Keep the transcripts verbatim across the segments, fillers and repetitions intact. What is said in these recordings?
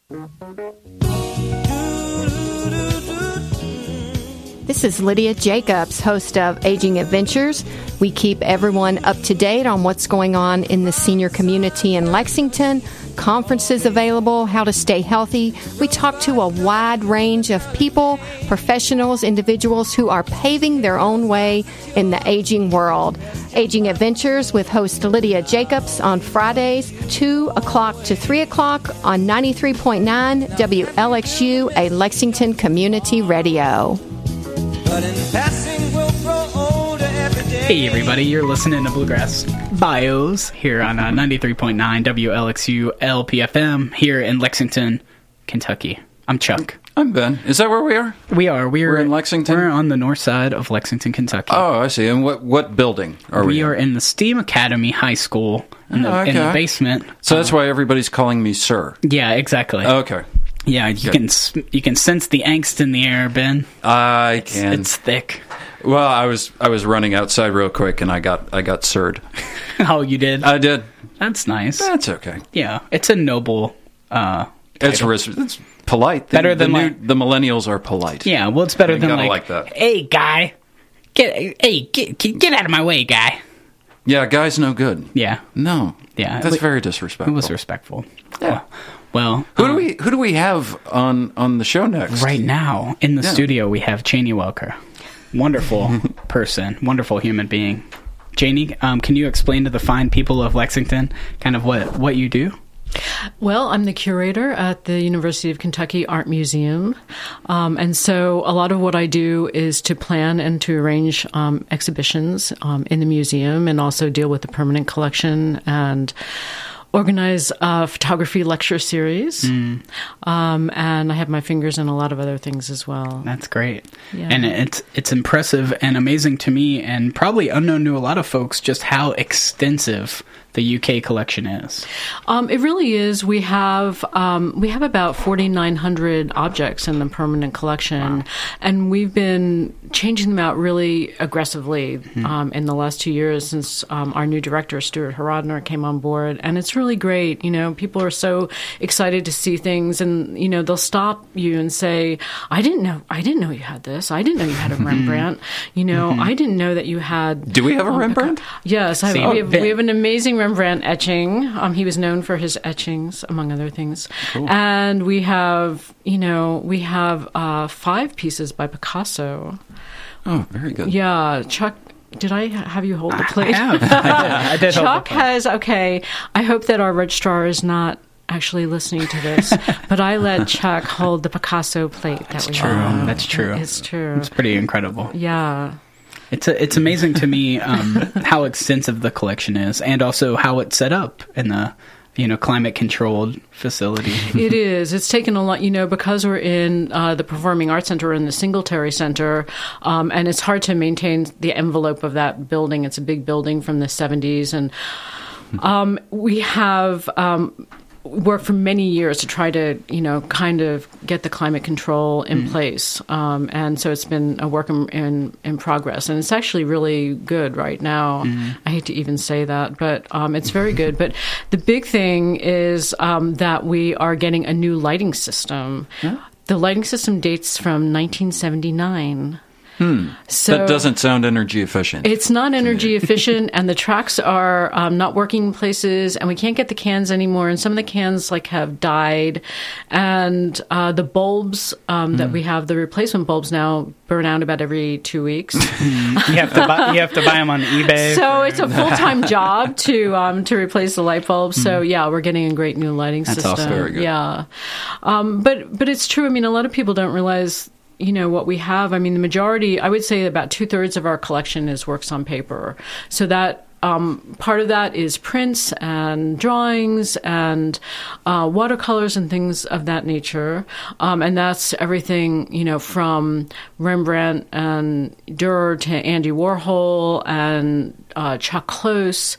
This is Lydia Jacobs, host of Aging Adventures. We keep everyone up to date on what's going on in the senior community in Lexington, conferences available, how to stay healthy. We talk to a wide range of people, professionals, individuals who are paving their own way in the aging world. Aging Adventures with host Lydia Jacobs on Fridays, two o'clock to three o'clock on ninety-three point nine W L X U, a Lexington community radio. But in passing, we'll grow older every day. Hey everybody, you're listening to Bluegrass Bios here on uh, ninety-three point nine W L X U L P F M here in Lexington, Kentucky. I'm Chuck. I'm Ben. Is that where we are? We are. We're, we're in Lexington? We're on the north side of Lexington, Kentucky. Oh, I see. And what, what building are we We in? are in the STEAM Academy High School in the, oh, okay. in the basement. So that's uh, why everybody's calling me sir. Yeah, exactly. Okay. Yeah, you Good. can you can sense the angst in the air, Ben. I it's, can. It's thick. Well, I was I was running outside real quick, and I got I got sirred. Oh, you did? I did. That's nice. That's okay. Yeah, it's a noble uh, It's, res- it's polite. The, Better than the, new, like, the millennials are polite. Yeah, well, it's better you than gotta like, like that. Hey, guy, get hey get get out of my way, guy. Yeah, guy's no good. Yeah, no. Yeah, that's it, very disrespectful. It was respectful. Yeah. Well, who um, do we who do we have on, on the show next? Right now in the yeah. studio we have Janie Welker, wonderful person, wonderful human being. Janie, um, can you explain to the fine people of Lexington kind of what, what you do? Well, I'm the curator at the University of Kentucky Art Museum. Um, and so a lot of what I do is to plan and to arrange um, exhibitions um, in the museum and also deal with the permanent collection and organize a photography lecture series. Mm. Um, and I have my fingers in a lot of other things as well. That's great. Yeah. And it's it's impressive and amazing to me and probably unknown to a lot of folks just how extensive the U K collection is. Um, it really is. We have um, we have about forty-nine hundred objects in the permanent collection, wow. and we've been changing them out really aggressively mm-hmm. um, in the last two years since um, our new director, Stuart Horodner, came on board. And it's really great. You know, people are so excited to see things, and you know, they'll stop you and say, "I didn't know. I didn't know you had this. I didn't know you had a Rembrandt. You know, mm-hmm. I didn't know that you had." Do we have a um, Rembrandt? A, yes, I, See, we, have, we have an amazing Rembrandt etching. Um, he was known for his etchings, among other things. Cool. And we have, you know, we have uh, five pieces by Picasso. Oh, very good. Yeah, Chuck. Did I have you hold the plate? I have. I did. I did Chuck hold the plate. has. Okay. I hope that our registrar is not actually listening to this, but I let Chuck hold the Picasso plate. That That's we true. have. That's true. It's true. It's pretty incredible. Yeah. It's a, it's amazing to me um, how extensive the collection is, and also how it's set up in the you know climate controlled facility. It is. It's taken a lot, you know, because we're in uh, the Performing Arts Center and the Singletary Center, um, and it's hard to maintain the envelope of that building. It's a big building from the seventies, and um, we have. Um, worked for many years to try to, you know, kind of get the climate control in mm. place. Um, and so it's been a work in, in, in progress. And it's actually really good right now. Mm. I hate to even say that, but um, it's very good. But the big thing is um, that we are getting a new lighting system. Huh? The lighting system dates from nineteen seventy-nine. Hmm. So that doesn't sound energy efficient. It's not energy efficient, and the tracks are um, not working in places, and we can't get the cans anymore. And some of the cans like have died, and uh, the bulbs um, mm. that we have, the replacement bulbs now burn out about every two weeks. you have to buy, you have to buy them on eBay. So it's a full time job to um, to replace the light bulbs. Mm. So yeah, we're getting a great new lighting That's system. Awesome. Very good. Yeah, um, but but it's true. I mean, a lot of people don't realize. You know, what we have, I mean, the majority, I would say about two-thirds of our collection is works on paper. So that um, part of that is prints and drawings and uh, watercolors and things of that nature. Um, and that's everything, you know, from Rembrandt and Dürer to Andy Warhol and uh, Chuck Close.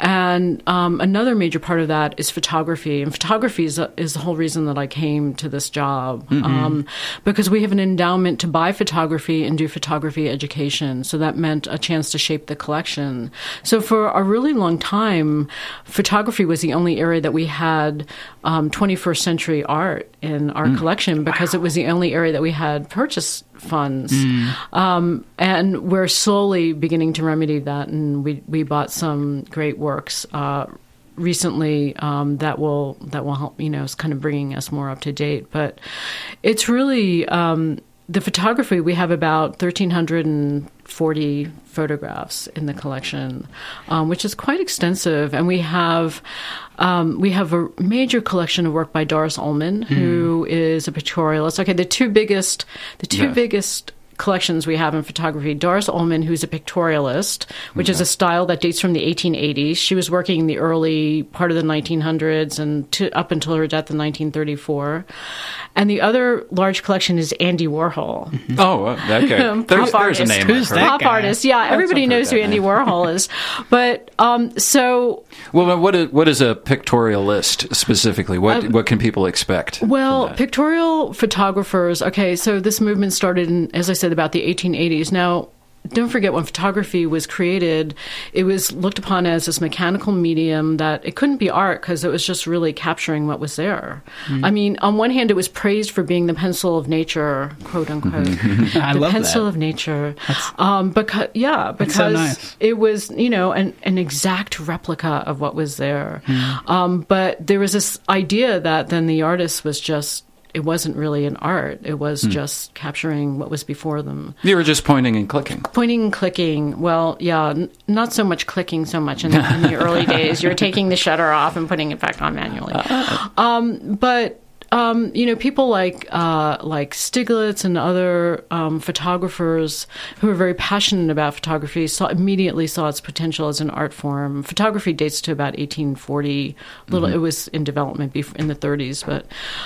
And um, another major part of that is photography. And photography is, a, is the whole reason that I came to this job. Mm-hmm. Um, because we have an endowment to buy photography and do photography education. So that meant a chance to shape the collection. So for a really long time, photography was the only area that we had um, twenty-first century art in our mm. collection, because wow. it was the only area that we had purchase funds. Mm. Um, and we're slowly beginning to remedy that, and we, we bought some great works uh, recently um, that will that will help, you know, is kind of bringing us more up to date. But it's really um, the photography. We have about one thousand three hundred forty photographs in the collection, um, which is quite extensive. And we have um, we have a major collection of work by Doris Ullman, mm. who is a pictorialist. Okay, the two biggest the two yeah. biggest collections we have in photography. Doris Ullman, who's a pictorialist, which okay. is a style that dates from the eighteen eighties. She was working in the early part of the nineteen hundreds and to, up until her death in nineteen thirty-four. And the other large collection is Andy Warhol. Mm-hmm. Oh, okay. there's, there's a name. Who's that Pop guy? artist, yeah. That's Everybody knows who Andy name. Warhol is. But um, so... Well, what is, what is a pictorialist specifically? What uh, what can people expect? Well, pictorial photographers, okay, so this movement started in, as I said, about the eighteen eighties. Now, don't forget, when photography was created, it was looked upon as this mechanical medium that it couldn't be art because it was just really capturing what was there. Mm-hmm. I mean, on one hand, it was praised for being the pencil of nature, quote unquote. I the love pencil that. of nature. Um, because, yeah, because so nice. It was, you know, an, an exact replica of what was there. Mm-hmm. Um, but there was this idea that then the artist was just, it wasn't really an art. It was hmm. just capturing what was before them. You were just pointing and clicking. Pointing and clicking. Well, yeah, n- not so much clicking so much in, in the early days. You're taking the shutter off and putting it back on manually. Uh, um, but, um, you know, people like uh, like Stiglitz and other um, photographers who are very passionate about photography saw immediately saw its potential as an art form. Photography dates to about eighteen forty. Little, mm-hmm. It was in development before, in the thirties, but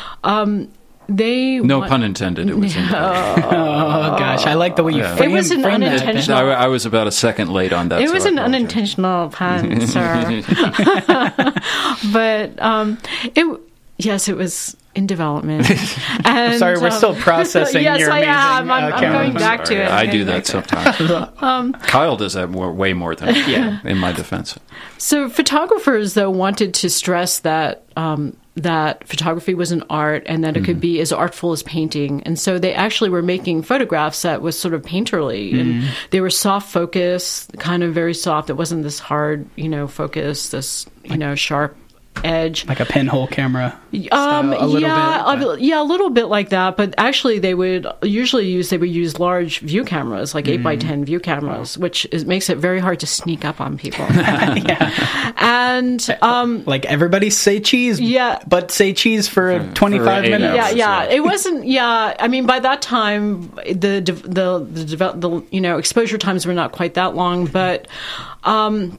um, they no want, pun intended. It was. oh, in oh gosh, I like the way you yeah. frame, it was an frame unintentional. that. I, I was about a second late on that. It so was I an apologize. unintentional pun, sir. But um, it yes, it was in development. And, Sorry, we're um, still processing yes, your I amazing am. I'm, uh, I'm going back Sorry, to it. I I'm do going that back to it. sometimes. um, Kyle does that more, way more than yeah. in my defense. So photographers, though, wanted to stress that um, that photography was an art and that it mm-hmm. could be as artful as painting. And so they actually were making photographs that was sort of painterly. Mm-hmm. And they were soft focus, kind of very soft. It wasn't this hard, you know, focus, this, you like, know, sharp edge, like a pinhole camera um style, a little yeah bit, a, yeah a little bit like that. But actually they would usually use they would use large view cameras, like mm. eight by ten view cameras, which is, makes it very hard to sneak up on people. Yeah. And um like everybody say cheese, yeah but say cheese for, for twenty-five for minutes. yeah yeah yeah. It wasn't yeah I mean, by that time the the the, the, the you know exposure times were not quite that long, but um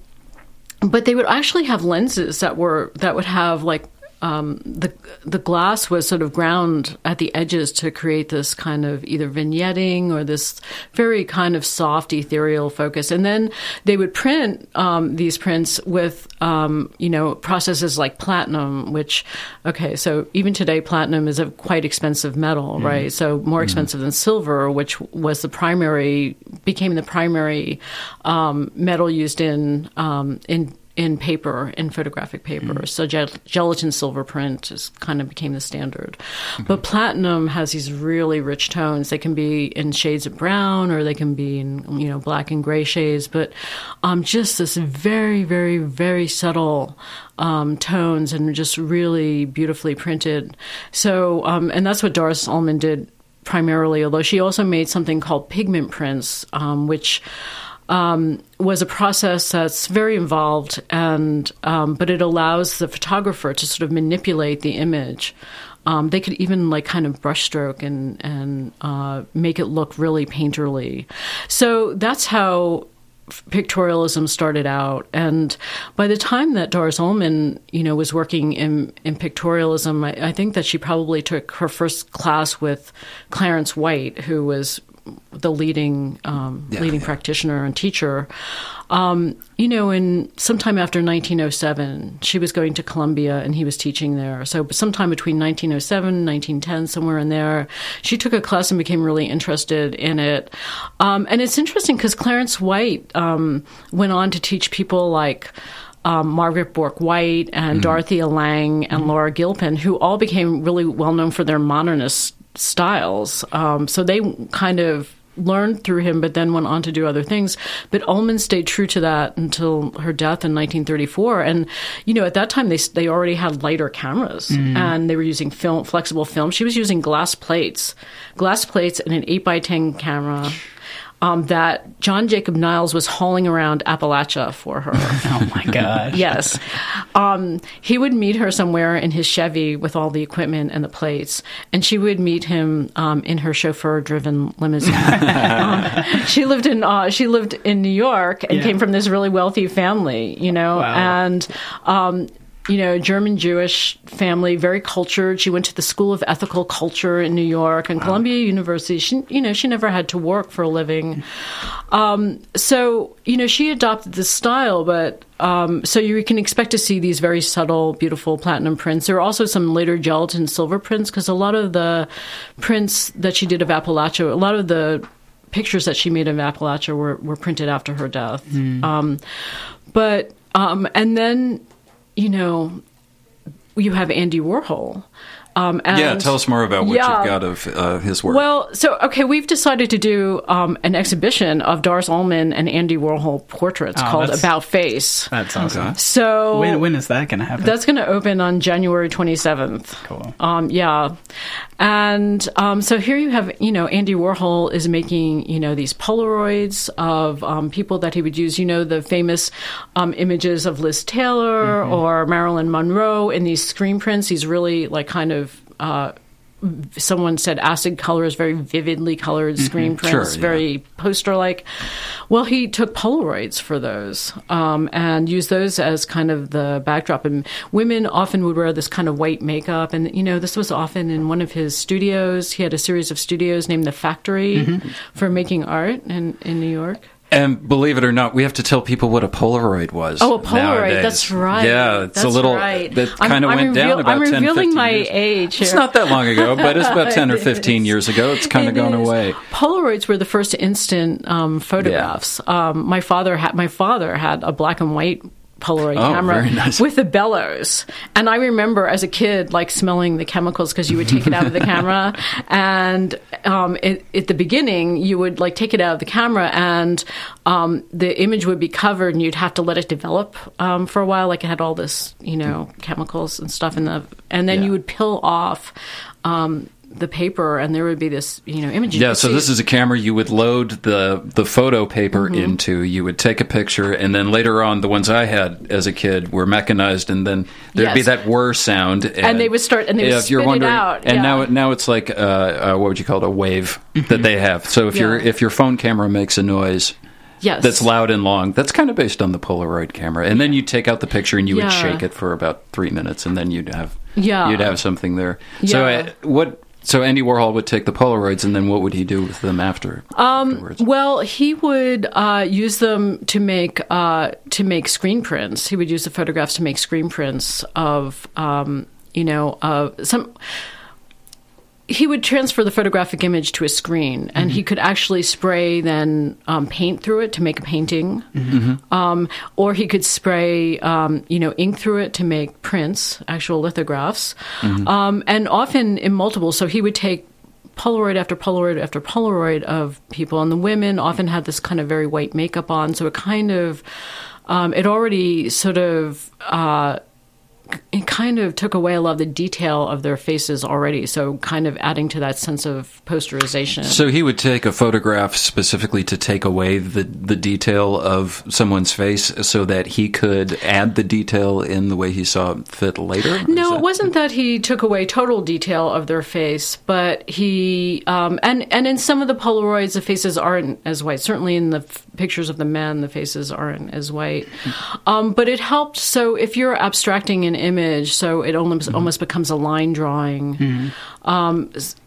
But they would actually have lenses that were that would have like um, the the glass was sort of ground at the edges to create this kind of either vignetting or this very kind of soft ethereal focus. And then they would print um, these prints with um, you know processes like platinum, which okay, so even today platinum is a quite expensive metal, mm-hmm. right? So more expensive mm-hmm. than silver, which was the primary became the primary um, metal used in um, in. in paper, in photographic paper. Mm-hmm. So gel- gelatin silver print is kind of became the standard. Mm-hmm. But platinum has these really rich tones. They can be in shades of brown or they can be in, you know, black and gray shades, but um, just this very, very, very subtle um, tones and just really beautifully printed. So, um, and that's what Doris Ullman did primarily, although she also made something called pigment prints, um, which Um, was a process that's very involved, and um, but it allows the photographer to sort of manipulate the image. Um, they could even like kind of brushstroke and and uh, make it look really painterly. So that's how pictorialism started out. And by the time that Doris Ullman, you know, was working in, in pictorialism, I, I think that she probably took her first class with Clarence White, who was the leading um, Yeah, leading yeah. practitioner and teacher. Um, you know, in sometime after nineteen oh seven, she was going to Columbia and he was teaching there. So sometime between nineteen oh seven, nineteen ten, somewhere in there, she took a class and became really interested in it. Um, and it's interesting because Clarence White um, went on to teach people like Um, Margaret Bourke White and Mm-hmm. Dorothea Lange and Laura Gilpin, who all became really well known for their modernist styles. Um, so they kind of learned through him, but then went on to do other things. But Ullman stayed true to that until her death in nineteen thirty-four. And, you know, at that time, they they already had lighter cameras, and they were using film, flexible film. She was using glass plates, glass plates and an eight by ten camera. Um, that John Jacob Niles was hauling around Appalachia for her. Oh my God. Yes. Um, he would meet her somewhere in his Chevy with all the equipment and the plates, and she would meet him um, in her chauffeur-driven limousine. um, she lived in uh, she lived in New York and Yeah. came from this really wealthy family, you know, Wow. and um, you know, German Jewish family, very cultured. She went to the School of Ethical Culture in New York and Columbia University. She, you know, she never had to work for a living. Um, so, you know, she adopted this style, but um, so you can expect to see these very subtle, beautiful platinum prints. There are also some later gelatin silver prints because a lot of the prints that she did of Appalachia, a lot of the pictures that she made of Appalachia were, were printed after her death. Um, but, um, and then, you know, you have Andy Warhol. Um, and Yeah, tell us more about what Yeah. you've got of uh, his work. Well, so, okay, we've decided to do um, an exhibition of Doris Ullman and Andy Warhol portraits Oh, called that's- About Face. That's awesome. Okay. So When, when is that going to happen? that's going to open on January twenty-seventh. Cool. Um, yeah. And um, so here you have, you know, Andy Warhol is making, you know, these Polaroids of um, people that he would use, you know, the famous um, images of Liz Taylor Mm-hmm. or Marilyn Monroe in these screen prints. These really, like, kind of, uh, someone said acid colors, very vividly colored screen prints, Sure, yeah. very poster-like. Well, he took Polaroids for those um, and used those as kind of the backdrop. And women often would wear this kind of white makeup. And, you know, this was often in one of his studios. He had a series of studios named The Factory for making art in, in New York. And believe it or not, we have to tell people what a Polaroid was. Oh, a Polaroid. nowadays. That's right. Yeah, it's That's a little. right. That I'm- kind of I'm went down reveal- about I'm ten, revealing fifteen my years. age It's here. not that long ago, but it's about ten or It fifteen is. years ago. It's kind of It gone is. away. Polaroids were the first instant um, photographs. Um, my father had my father had a black and white Polaroid Oh, camera very nice. with the bellows, and I remember as a kid like smelling the chemicals because you would take it out of the camera, and um, it, at the beginning you would like take it out of the camera, and um, the image would be covered, and you'd have to let it develop um, for a while, like it had all this, you know, chemicals and stuff in the, and then Yeah. you would peel off. Um, the paper, and there would be this, you know, image. You Yeah, could so see. this is a camera you would load the the photo paper Mm-hmm. into. You would take a picture, and then later on, the ones I had as a kid were mechanized, and then there'd be Yes. that whir sound, and, they would start- and they would if you're spit it wondering, out, And yeah. now, it- now it's like uh, uh, what would you call it? A wave that they have. So if your Yeah. if your phone camera makes a noise yes. that's loud and long, that's kind of based on the Polaroid camera, and then you take out the picture and you would Yeah. shake it for about three minutes, and then you'd have Yeah. you'd have something there. So Yeah. uh, what? So Andy Warhol would take the Polaroids, and then what would he do with them after? Um, afterwards? Well, he would uh, use them to make uh, to make screen prints. He would use the photographs to make screen prints of, um, you know, uh, some. He would transfer the photographic image to a screen, and he could actually spray then um, paint through it to make a painting, um, or he could spray um, you know ink through it to make prints, actual lithographs, um, and often in multiple. So he would take Polaroid after Polaroid after Polaroid of people, and the women often had this kind of very white makeup on, so it kind of um, it already sort of. Uh, it kind of took away a lot of the detail of their faces already, so kind of adding to that sense of posterization. So he would take a photograph specifically to take away the, the detail of someone's face so that he could add the detail in the way he saw it fit later? Or No, is it that- wasn't that he took away total detail of their face, but he um, and and in some of the Polaroids, the faces aren't as white. Certainly, in the f- pictures of the men, the faces aren't as white. Um, but it helped. So if you're abstracting an image, so it almost almost becomes a line drawing. Um, s-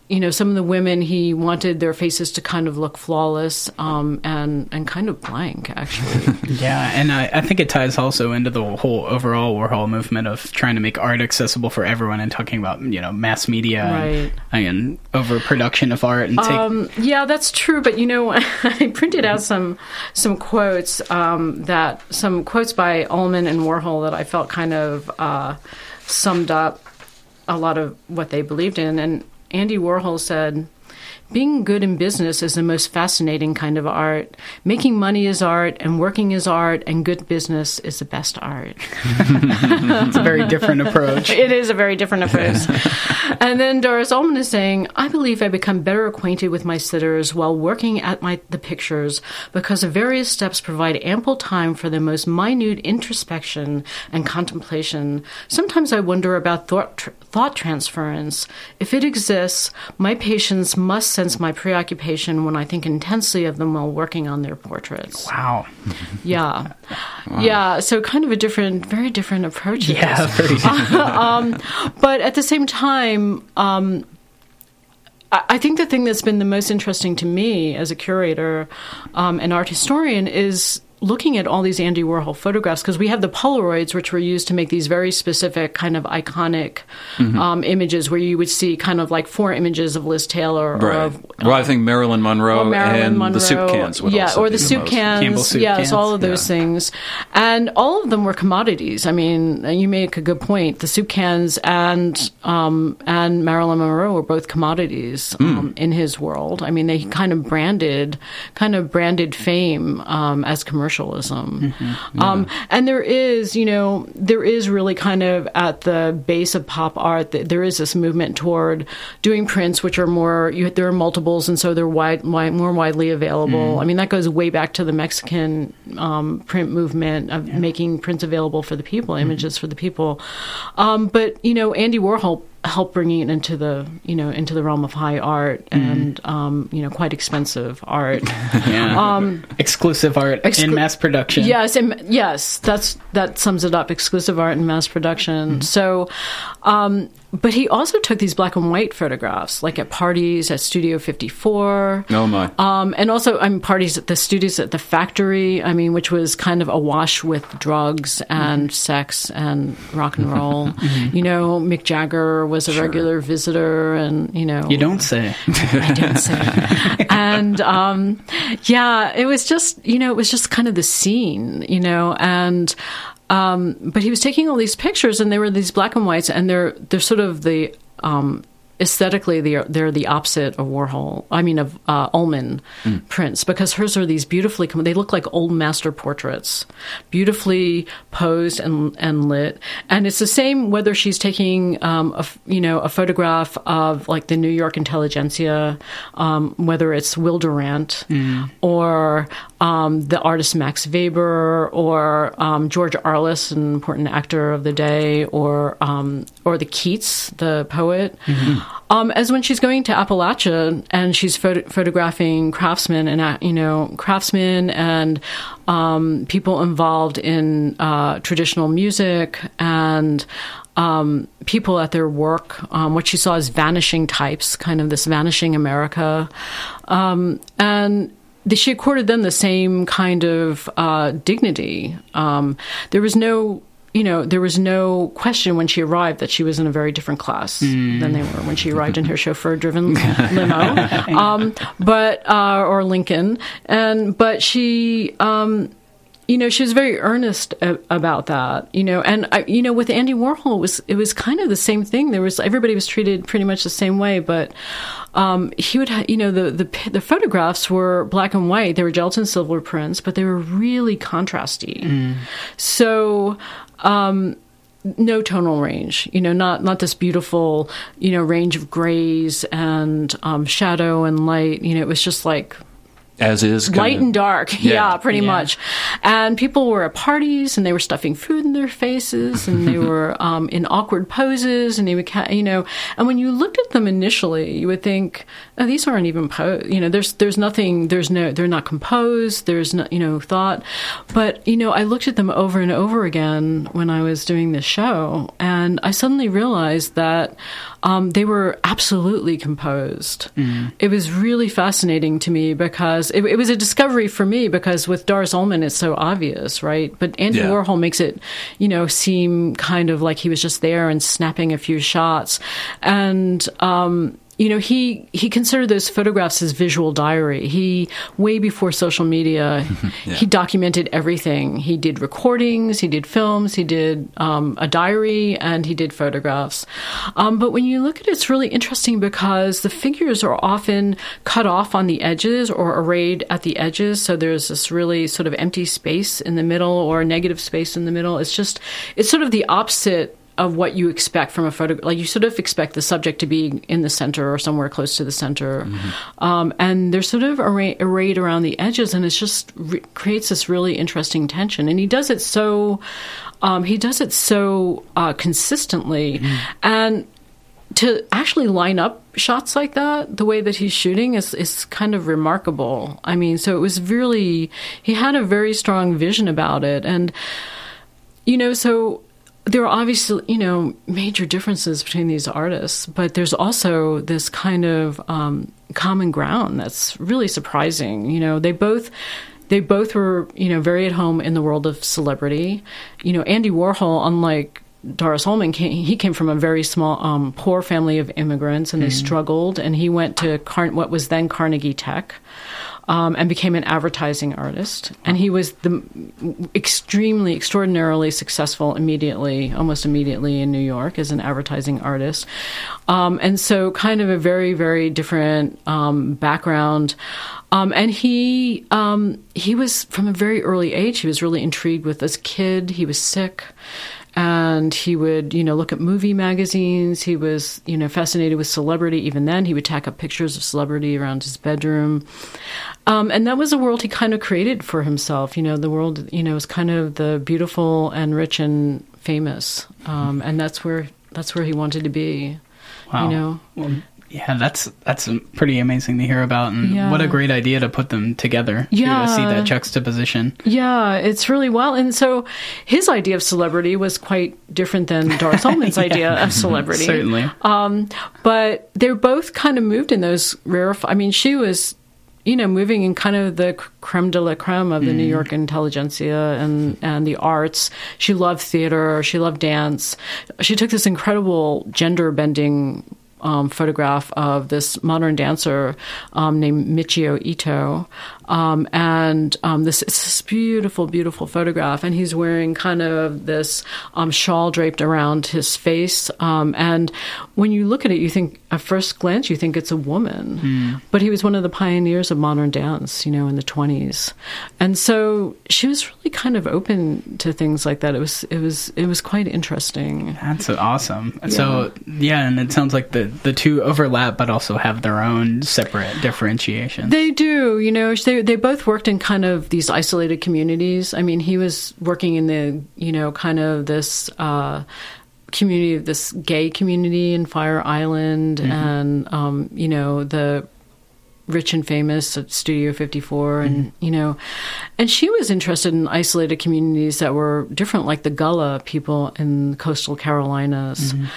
you know, some of the women, he wanted their faces to kind of look flawless um, and and kind of blank, actually. Yeah, and I, I think it ties also into the whole overall Warhol movement of trying to make art accessible for everyone and talking about, you know, mass media right. and, and overproduction of art. And take... um, yeah, that's true. But, you know, I printed out some some quotes um, that some quotes by Ullman and Warhol that I felt kind of uh, summed up a lot of what they believed in. And Andy Warhol said, "Being good in business is the most fascinating kind of art. Making money is art, and working is art, and good business is the best art." It's a very different approach. It is a very different approach. And then Doris Ullman is saying, "I believe I become better acquainted with my sitters while working at my the pictures because the various steps provide ample time for the most minute introspection and contemplation. Sometimes I wonder about thought, tr- thought transference. If it exists, my patients must sense my preoccupation when I think intensely of them while working on their portraits." Wow. Yeah. Wow. Yeah, so kind of a different, very different approach. Yeah, very different. um, but at the same time, um, I, I think the thing that's been the most interesting to me as a curator um, and art historian is looking at all these Andy Warhol photographs, because we have the Polaroids, which were used to make these very specific kind of iconic mm-hmm. um, images where you would see kind of like four images of Liz Taylor. Or right. of, well, I think Marilyn Monroe Marilyn and Monroe, the soup cans would yeah, also or be the soup most. cans, soup yes, cans. all of those Yeah. things. And all of them were commodities. I mean, you make a good point. The soup cans and um, and Marilyn Monroe were both commodities um, mm. in his world. I mean, they kind of branded, kind of branded fame um, as commercialism. Mm-hmm. Yeah. Um, and there is, you know, there is really kind of at the base of pop art, there is this movement toward doing prints, which are more, you, there are multiples, and so they're wide, wide, more widely available. Mm. I mean, that goes way back to the Mexican um, print movement of yeah. making prints available for the people, images mm-hmm. for the people. Um, but, you know, Andy Warhol help bringing it into the, you know, into the realm of high art and, mm. um, you know, quite expensive art. yeah. um, exclusive art exclu- in mass production. Yes, and, yes, that's that sums it up. Exclusive art in mass production. Mm. So, um, but he also took these black and white photographs, like at parties at Studio fifty-four. Oh my! Um, and also, I mean, parties at the studios at the factory. I mean, which was kind of awash with drugs and mm. sex and rock and roll. mm-hmm. You know, Mick Jagger was a sure. regular visitor, and you know, you don't say. I don't say. And um, yeah, it was just, you know, it was just kind of the scene, you know, and. Um, but he was taking all these pictures, and they were these black and whites, and they're they're sort of the um, aesthetically they're they're the opposite of Warhol. I mean of uh, Ullman mm. prints, because hers are these beautifully they look like old master portraits, beautifully posed and and lit. And it's the same whether she's taking um, a you know a photograph of like the New York intelligentsia, um, whether it's Will Durant mm. or um, the artist Max Weber or um, George Arliss, an important actor of the day, or um, or the Keats, the poet. Mm-hmm. Um, as when she's going to Appalachia and she's photo- photographing craftsmen and uh, you know craftsmen and um, people involved in uh, traditional music and um, people at their work. Um, what she saw as vanishing types, kind of this vanishing America, um, and. She accorded them the same kind of uh, dignity. Um, there was no, you know, there was no question when she arrived that she was in a very different class mm. than they were when she arrived in her chauffeur-driven limo, um, but uh, or Lincoln, and but she. Um, You know, she was very earnest a- about that. You know, and I, you know, with Andy Warhol, it was it was kind of the same thing. There was everybody was treated pretty much the same way, but um, he would, ha- you know, the, the the photographs were black and white. They were gelatin silver prints, but they were really contrasty. Mm. So. Um, No tonal range, you know, not not this beautiful, you know, range of grays and um, shadow and light. You know, it was just like. As is. Light of, and dark, yeah, yeah pretty yeah. much. And people were at parties, and they were stuffing food in their faces, and they were um, in awkward poses, and they would, you know. And when you looked at them initially, you would think, oh, these aren't even posed. You know, there's there's nothing. There's no. They're not composed. There's no, you know, thought. But you know, I looked at them over and over again when I was doing this show, and I suddenly realized that um, they were absolutely composed. Mm. It was really fascinating to me because it, it was a discovery for me, because with Doris Ullman, it's so obvious, right? But Andy Yeah. Warhol makes it, you know, seem kind of like he was just there and snapping a few shots. And, um, you know, he, he considered those photographs his visual diary. He, way before social media, yeah. he documented everything. He did recordings, he did films, he did um, a diary, and he did photographs. Um, but when you look at it, it's really interesting because the figures are often cut off on the edges or arrayed at the edges. So there's this really sort of empty space in the middle or negative space in the middle. It's just, it's sort of the opposite of what you expect from a photo. Like, you sort of expect the subject to be in the center or somewhere close to the center. Mm-hmm. Um, and they're sort of array- arrayed around the edges, and it just re- creates this really interesting tension. And he does it so, um, he does it so uh, consistently. Mm-hmm. And to actually line up shots like that, the way that he's shooting, is, is kind of remarkable. I mean, so it was really, he had a very strong vision about it. And, you know, so there are obviously, you know, major differences between these artists, but there's also this kind of um, common ground that's really surprising. You know, they both they both were, you know, very at home in the world of celebrity. You know, Andy Warhol, unlike Doris Ullman, came, he came from a very small, um, poor family of immigrants, and they mm-hmm. struggled. And he went to Car- what was then Carnegie Tech. Um, and became an advertising artist. And he was the extremely, extraordinarily successful immediately, almost immediately in New York as an advertising artist. Um, and so kind of a very, very different um, background. Um, and he um, he was, from a very early age, he was really intrigued with this kid. He was sick. And he would, you know, look at movie magazines. He was, you know, fascinated with celebrity. Even then, he would tack up pictures of celebrity around his bedroom. Um, and that was a world he kind of created for himself. You know, the world, you know, is kind of the beautiful and rich and famous. Um, and that's where that's where he wanted to be. Wow. You know? Well, yeah, that's that's pretty amazing to hear about, and yeah. what a great idea to put them together. Yeah. To see that juxtaposition. Yeah, it's really well. And so his idea of celebrity was quite different than Doris Ullman's yeah. idea of celebrity. Certainly. Um, but they're both kind of moved in those rare. I mean, she was, you know, moving in kind of the creme de la creme of the mm. New York intelligentsia and, and the arts. She loved theater. She loved dance. She took this incredible gender-bending Um, photograph of this modern dancer um, named Michio Ito. Um, and um, this it's this beautiful, beautiful photograph. And he's wearing kind of this um, shawl draped around his face. Um, and when you look at it, you think, at first glance, you think it's a woman. Mm. But he was one of the pioneers of modern dance, you know, in the twenties. And so she was really kind of open to things like that. It was, it was, it was quite interesting. That's awesome. Yeah. So, yeah, and it sounds like the, the two overlap, but also have their own separate differentiation. They do, you know, they, they both worked in kind of these isolated communities. I mean, he was working in the, you know, kind of this uh, community, this gay community in Fire Island, mm-hmm. and, um, you know, the Rich and Famous at Studio fifty-four, and mm-hmm. you know, and she was interested in isolated communities that were different, like the Gullah people in coastal Carolinas, mm-hmm.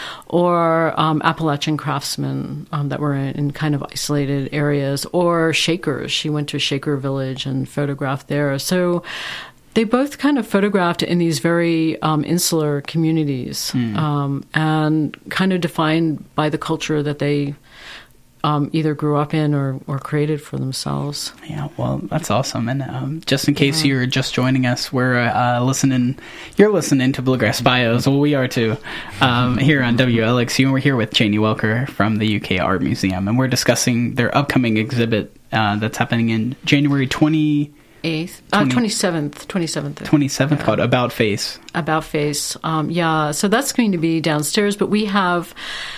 or um, Appalachian craftsmen um, that were in, in kind of isolated areas, or Shakers. She went to Shaker Village and photographed there. So they both kind of photographed in these very um, insular communities, mm. um, and kind of defined by the culture that they Um, either grew up in or, or created for themselves. Yeah, well, that's awesome. And um, just in case yeah. you're just joining us, we're uh, listening. You're listening to Bluegrass Bios. Well, we are too, um, here on W L X U. And we're here with Janie Welker from the U K Art Museum, and we're discussing their upcoming exhibit uh, that's happening in January twenty-eighth, uh, twenty-seventh, twenty-seventh, twenty-seventh, yeah. called About Face. About Face. Um, yeah, so that's going to be downstairs, but we have.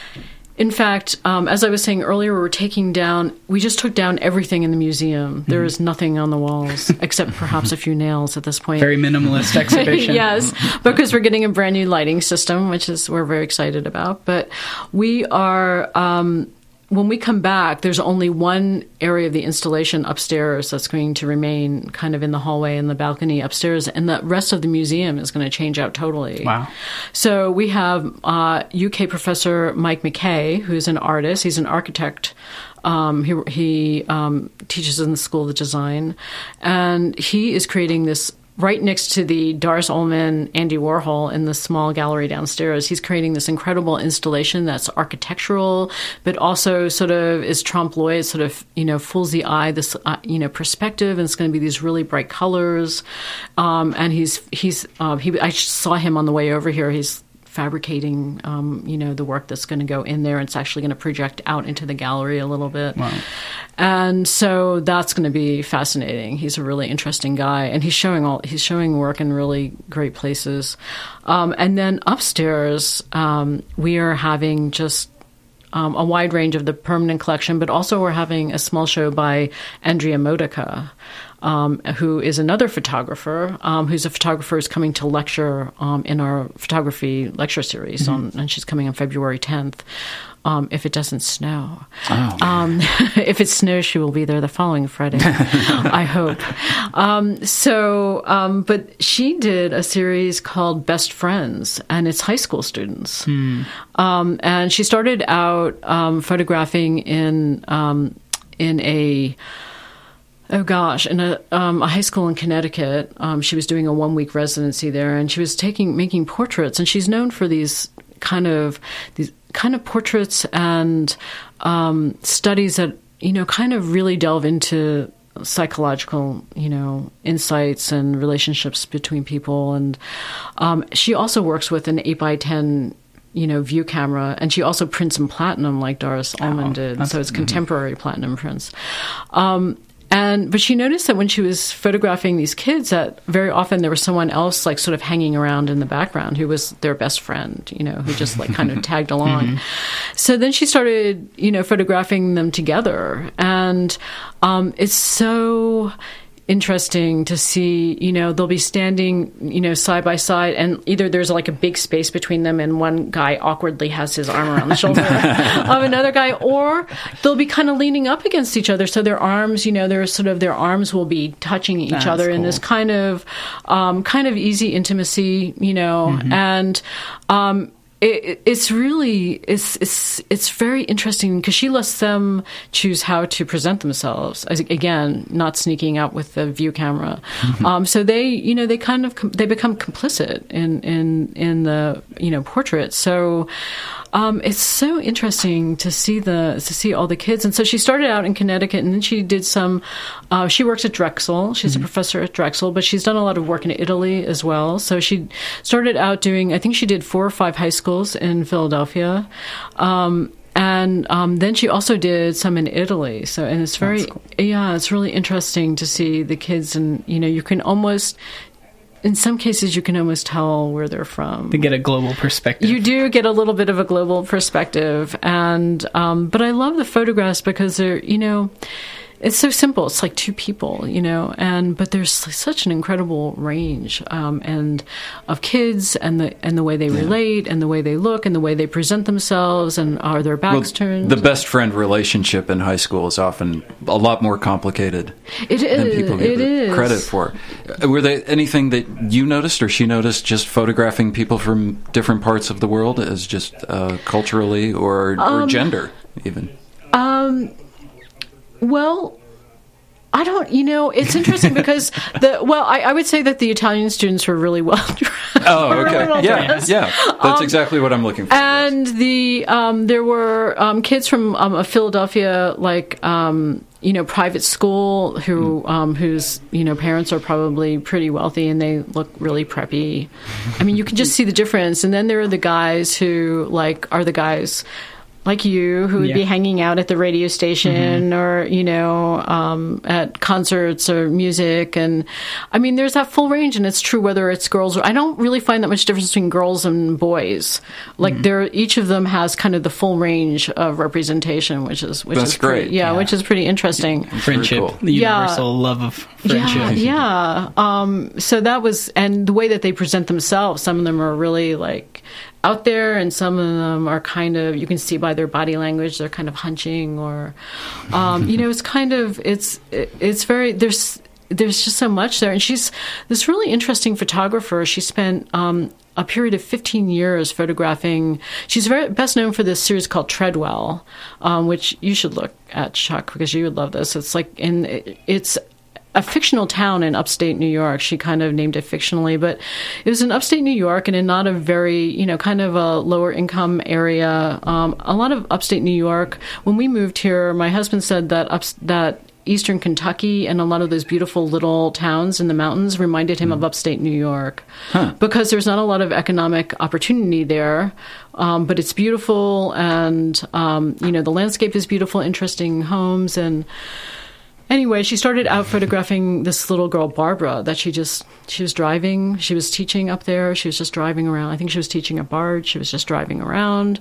In fact, um, as I was saying earlier, we're taking down, we just took down everything in the museum. There is nothing on the walls except perhaps a few nails at this point. Very minimalist exhibition. Yes, because we're getting a brand new lighting system, which is we're very excited about. But we are... Um, when we come back, there's only one area of the installation upstairs that's going to remain kind of in the hallway and the balcony upstairs, and the rest of the museum is going to change out totally. Wow. So we have uh, U K professor Mike McKay, who's an artist. He's an architect. Um, he he um, teaches in the School of Design, and he is creating this right next to the Doris Ullman, Andy Warhol in the small gallery downstairs. He's creating this incredible installation that's architectural, but also sort of is trompe l'oeil, sort of, you know, fools the eye, this, uh, you know, perspective, and it's going to be these really bright colors. Um, and he's, he's, uh, he, I saw him on the way over here. He's fabricating, um, you know, the work that's going to go in there. It's actually going to project out into the gallery a little bit. Wow. And so that's going to be fascinating. He's a really interesting guy, and he's showing all he's showing work in really great places. Um, and then upstairs, um, we are having just um, a wide range of the permanent collection, but also we're having a small show by Andrea Modica, Um, who is another photographer, um, who's a photographer who's coming to lecture um, in our photography lecture series, mm-hmm. on, and she's coming on February tenth, um, if it doesn't snow. Oh. Um, if it snows, she will be there the following Friday, I hope. Um, so, um, but she did a series called Best Friends, and it's high school students. Mm. Um, and she started out um, photographing in um, in a... Oh gosh! In a, um, a high school in Connecticut, um, she was doing a one-week residency there, and she was taking making portraits. And she's known for these kind of these kind of portraits and um, studies that, you know, kind of really delve into psychological, you know, insights and relationships between people. And um, she also works with an eight by ten, you know, view camera, and she also prints in platinum like Doris Ullman oh, did. So it's mm-hmm. contemporary platinum prints. Um, And but she noticed that when she was photographing these kids, that very often there was someone else like sort of hanging around in the background who was their best friend, you know, who just like kind of tagged along. Mm-hmm. So then she started, you know, photographing them together, and um, it's so interesting to see, you know, they'll be standing, you know, side by side, and either there's like a big space between them and one guy awkwardly has his arm around the shoulder of another guy, or they'll be kind of leaning up against each other. So their arms, you know, they're sort of, their arms will be touching each That's other cool. in this kind of, um, kind of easy intimacy, you know, mm-hmm. and, um, It, it's really it's it's it's very interesting because she lets them choose how to present themselves. As, again, not sneaking out with the view camera. Mm-hmm. Um, so they, you know, they kind of they become complicit in in in the, you know, portrait. So. Um, it's so interesting to see the to see all the kids, and so she started out in Connecticut, and then she did some. Uh, she works at Drexel. She's mm-hmm. a professor at Drexel, but she's done a lot of work in Italy as well. So she started out doing. I think she did four or five high schools in Philadelphia, um, and um, then she also did some in Italy. So and it's very cool. yeah, it's really interesting to see the kids, and you know, you can almost. In some cases, you can almost tell where they're from. To get a global perspective. You do get a little bit of a global perspective. And um, but I love the photographs because they're, you know, it's so simple. It's like two people, you know, and but there's such an incredible range um, and of kids and the and the way they yeah. relate and the way they look and the way they present themselves and are their backs well, turned. The best friend relationship in high school is often a lot more complicated it than is, people give it it is. credit for. Were there anything that you noticed or she noticed just photographing people from different parts of the world as just uh, culturally or, or um, gender even? Um. Well, I don't, you know, it's interesting because the, well, I, I would say that the Italian students were really well dressed. Oh, okay. Really well yeah, dressed. yeah. That's um, exactly what I'm looking for. And yes. the, um, there were um, kids from um, a Philadelphia, like, um, you know, private school who, mm. um, whose, you know, parents are probably pretty wealthy and they look really preppy. I mean, you can just see the difference. And then there are the guys who, like, are the guys like you, who would yeah. be hanging out at the radio station mm-hmm. or, you know, um, at concerts or music. And I mean, there's that full range, and it's true whether it's girls or I don't really find that much difference between girls and boys. Like mm-hmm. they're, each of them has kind of the full range of representation, which is, which That's is pretty, great. yeah, Yeah. which is pretty interesting. Friendship, cool. the universal yeah. love of friendship. Yeah, yeah. Um, so that was, and the way that they present themselves, some of them are really like, out there, and some of them are kind of, you can see by their body language, they're kind of hunching, or, um, you know, it's kind of, it's, it's very, there's, there's just so much there. And she's this really interesting photographer. She spent um, a period of fifteen years photographing. She's very best known for this series called Treadwell, um, which you should look at, Chuck, because you would love this. It's like in, it's a fictional town in upstate New York. She kind of named it fictionally, but it was in upstate New York and in not a very, you know, kind of a lower income area. Um, a lot of upstate New York. When we moved here, my husband said that up, that Eastern Kentucky and a lot of those beautiful little towns in the mountains reminded him mm. of upstate New York, huh. because there's not a lot of economic opportunity there, um, but it's beautiful, and um, you know, the landscape is beautiful, interesting homes. And anyway, she started out photographing this little girl, Barbara, that she just, she was driving, she was teaching up there, she was just driving around. I think she was teaching at Bard, she was just driving around.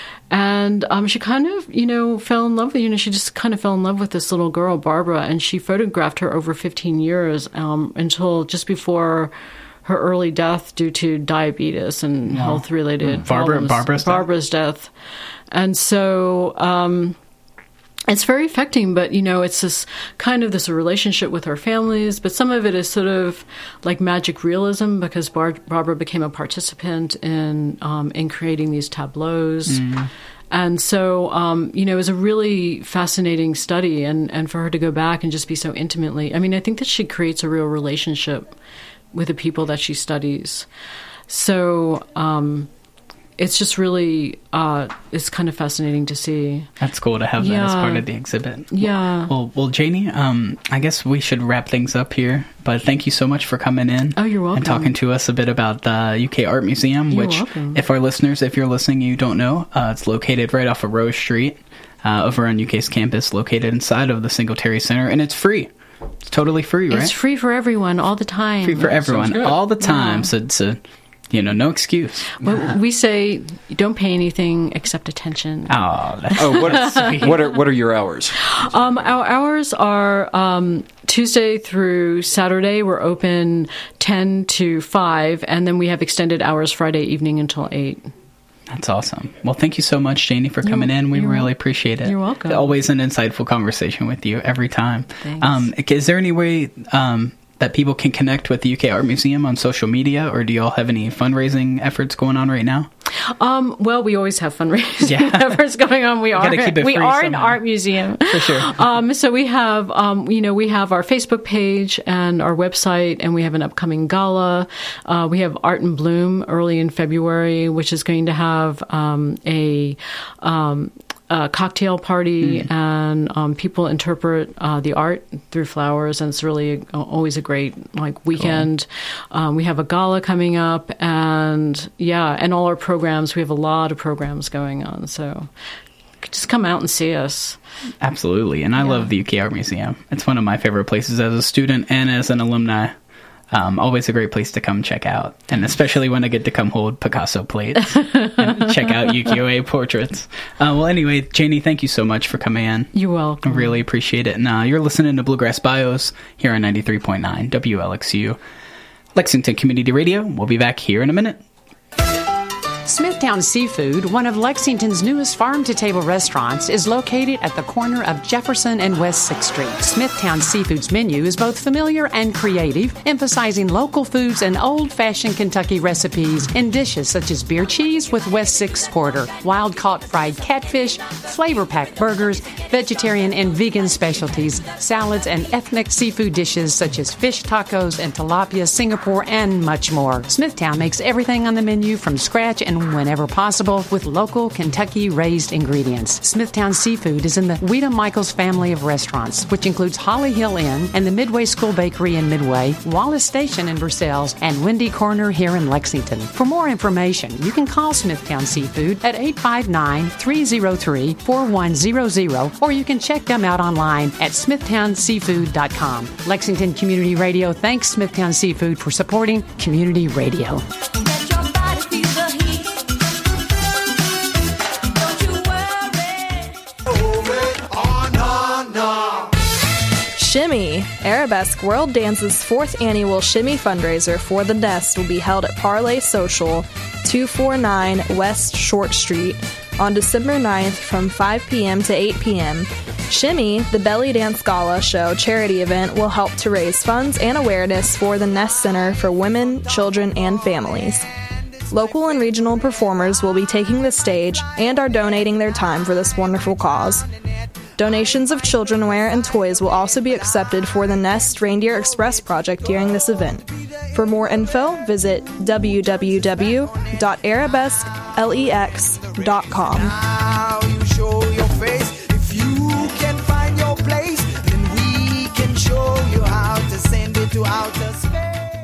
And um, she kind of, you know, fell in love with, you know, she just kind of fell in love with this little girl, Barbara, and she photographed her over fifteen years um, until just before her early death due to diabetes and wow. health-related mm. Barbara, problems. Barbara's, Barbara's death. death. And so um, it's very affecting, but, you know, it's this kind of this relationship with her families, but some of it is sort of like magic realism, because Bar- Barbara became a participant in um, in creating these tableaus. Mm. And so, um, you know, it was a really fascinating study, and, and for her to go back and just be so intimately, I mean, I think that she creates a real relationship with the people that she studies. So, um it's just really, uh, it's kind of fascinating to see. That's cool to have yeah. that as part of the exhibit. Yeah. Well, well, Janie, um, I guess we should wrap things up here. But thank you so much for coming in. Oh, you're welcome. And talking to us a bit about the U K Art Museum, you're which, welcome. If our listeners, if you're listening, you don't know, uh, it's located right off of Rose Street, uh, over on U K's campus, located inside of the Singletary Center, and it's free. It's totally free, right? It's free for everyone, all the time. Free for everyone, all the time. Yeah. So it's a... You know, no excuse. Well, we say you don't pay anything except attention. Oh, that's oh, what are, what are what are your hours? Um, our hours are um, Tuesday through Saturday. We're open ten to five, and then we have extended hours Friday evening until eight. That's awesome. Well, thank you so much, Janie, for coming you're, in. We really appreciate it. You're welcome. Always an insightful conversation with you every time. Thanks. Um, is there any way... Um, that people can connect with the U K Art Museum on social media, or do you all have any fundraising efforts going on right now? Um, well, we always have fundraising yeah. efforts going on. We are we are an art museum for sure. Um, so we have, um, you know, we have our Facebook page and our website, and we have an upcoming gala. Uh, we have Art in Bloom early in February, which is going to have um, a um, a cocktail party, mm. and um, people interpret uh, the art through flowers, and it's really a, always a great like weekend. Cool. Um, we have a gala coming up, and yeah, and all our programs. We have a lot of programs going on, so just come out and see us. Absolutely, and I yeah. love the U K Art Museum. It's one of my favorite places as a student and as an alumni. Um, always a great place to come check out, and especially when I get to come hold Picasso plates and check out U K O A portraits. Uh, well, anyway, Janie, thank you so much for coming in. You're welcome. I really appreciate it. And uh, you're listening to Bluegrass Bios here on ninety-three point nine W L X U, Lexington Community Radio. We'll be back here in a minute. Smithtown Seafood, one of Lexington's newest farm-to-table restaurants, is located at the corner of Jefferson and West sixth Street. Smithtown Seafood's menu is both familiar and creative, emphasizing local foods and old-fashioned Kentucky recipes in dishes such as beer cheese with West sixth Porter, wild-caught fried catfish, flavor-packed burgers, vegetarian and vegan specialties, salads, and ethnic seafood dishes such as fish tacos and tilapia, Singapore, and much more. Smithtown makes everything on the menu from scratch and whenever possible with local Kentucky-raised ingredients. Smithtown Seafood is in the Weta Michaels family of restaurants, which includes Holly Hill Inn and the Midway School Bakery in Midway, Wallace Station in Versailles, and Windy Corner here in Lexington. For more information, you can call Smithtown Seafood at eight five nine, three oh three, four one zero zero, or you can check them out online at smithtown seafood dot com. Lexington Community Radio thanks Smithtown Seafood for supporting community radio. Shimmy! Arabesque World Dance's fourth annual Shimmy fundraiser for the Nest will be held at Parlay Social, two forty-nine West Short Street, on December ninth from five p.m. to eight p.m. Shimmy, the Belly Dance Gala Show charity event, will help to raise funds and awareness for the Nest Center for Women, Children, and Families. Local and regional performers will be taking the stage and are donating their time for this wonderful cause. Donations of childrenware and toys will also be accepted for the Nest Reindeer Express project during this event. For more info, visit w w w dot arabesque lex dot com. Now you show your face. If you can find your place, then we can show you how to send it to outer space.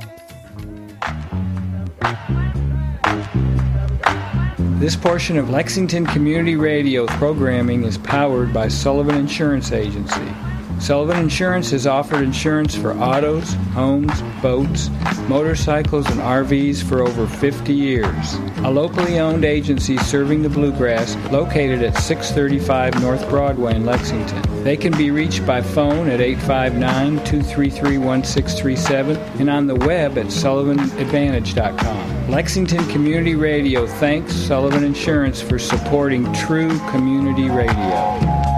This portion of Lexington Community Radio programming is powered by Sullivan Insurance Agency. Sullivan Insurance has offered insurance for autos, homes, boats, motorcycles, and R Vs for over fifty years. A locally owned agency serving the Bluegrass, located at six thirty-five North Broadway in Lexington. They can be reached by phone at eight five nine, two three three, one six three seven and on the web at sullivan advantage dot com. Lexington Community Radio thanks Sullivan Insurance for supporting true community radio.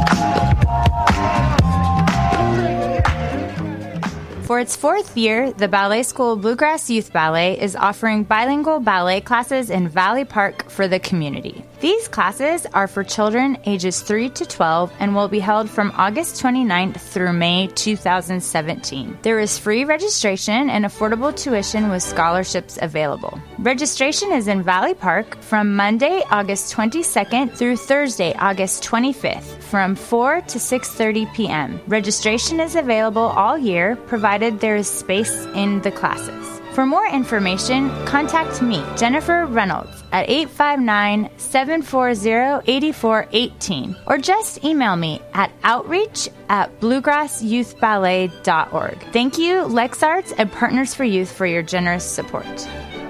For its fourth year, the Ballet School Bluegrass Youth Ballet is offering bilingual ballet classes in Valley Park for the community. These classes are for children ages three to twelve and will be held from August twenty-ninth through May two thousand seventeen. There is free registration and affordable tuition with scholarships available. Registration is in Valley Park from Monday, August twenty-second through Thursday, August twenty-fifth from four to six thirty p.m. Registration is available all year, provided there is space in the classes. For more information, contact me, Jennifer Reynolds, at eight five nine, seven four zero, eight four one eight, or just email me at outreach at bluegrass youth ballet dot org. Thank you, LexArts and Partners for Youth, for your generous support.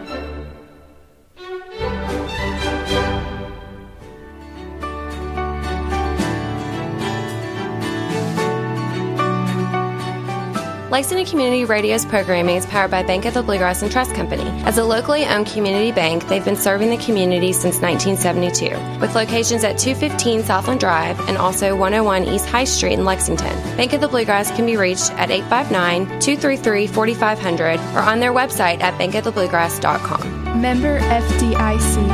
Lexington Community Radio's programming is powered by Bank of the Bluegrass and Trust Company. As a locally owned community bank, they've been serving the community since nineteen seventy-two, with locations at two fifteen Southland Drive and also one oh one East High Street in Lexington. Bank of the Bluegrass can be reached at eight five nine, two three three, four five zero zero or on their website at bank of the bluegrass dot com. Member F D I C.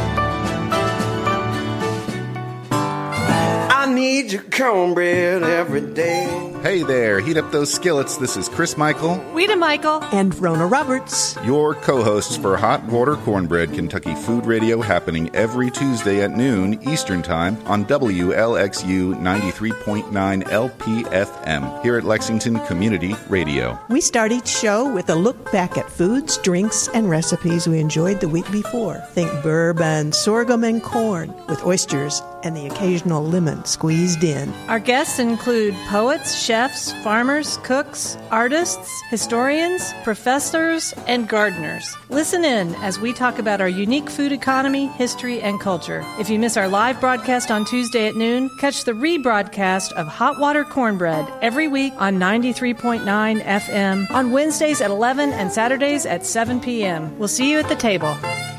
I need your cornbread every day. Hey there, heat up those skillets. This is Chris Michael. Weta Michael. And Rona Roberts. Your co-hosts for Hot Water Cornbread Kentucky Food Radio, happening every Tuesday at noon Eastern Time on W L X U ninety-three point nine L P F M here at Lexington Community Radio. We start each show with a look back at foods, drinks, and recipes we enjoyed the week before. Think bourbon, sorghum, and corn with oysters and the occasional lemon squeezed in. Our guests include poets, chefs, farmers, cooks, artists, historians, professors, and gardeners. Listen in as we talk about our unique food economy, history, and culture. If you miss our live broadcast on Tuesday at noon, catch the rebroadcast of Hot Water Cornbread every week on ninety-three point nine F M, on Wednesdays at eleven and Saturdays at seven p.m. We'll see you at the table.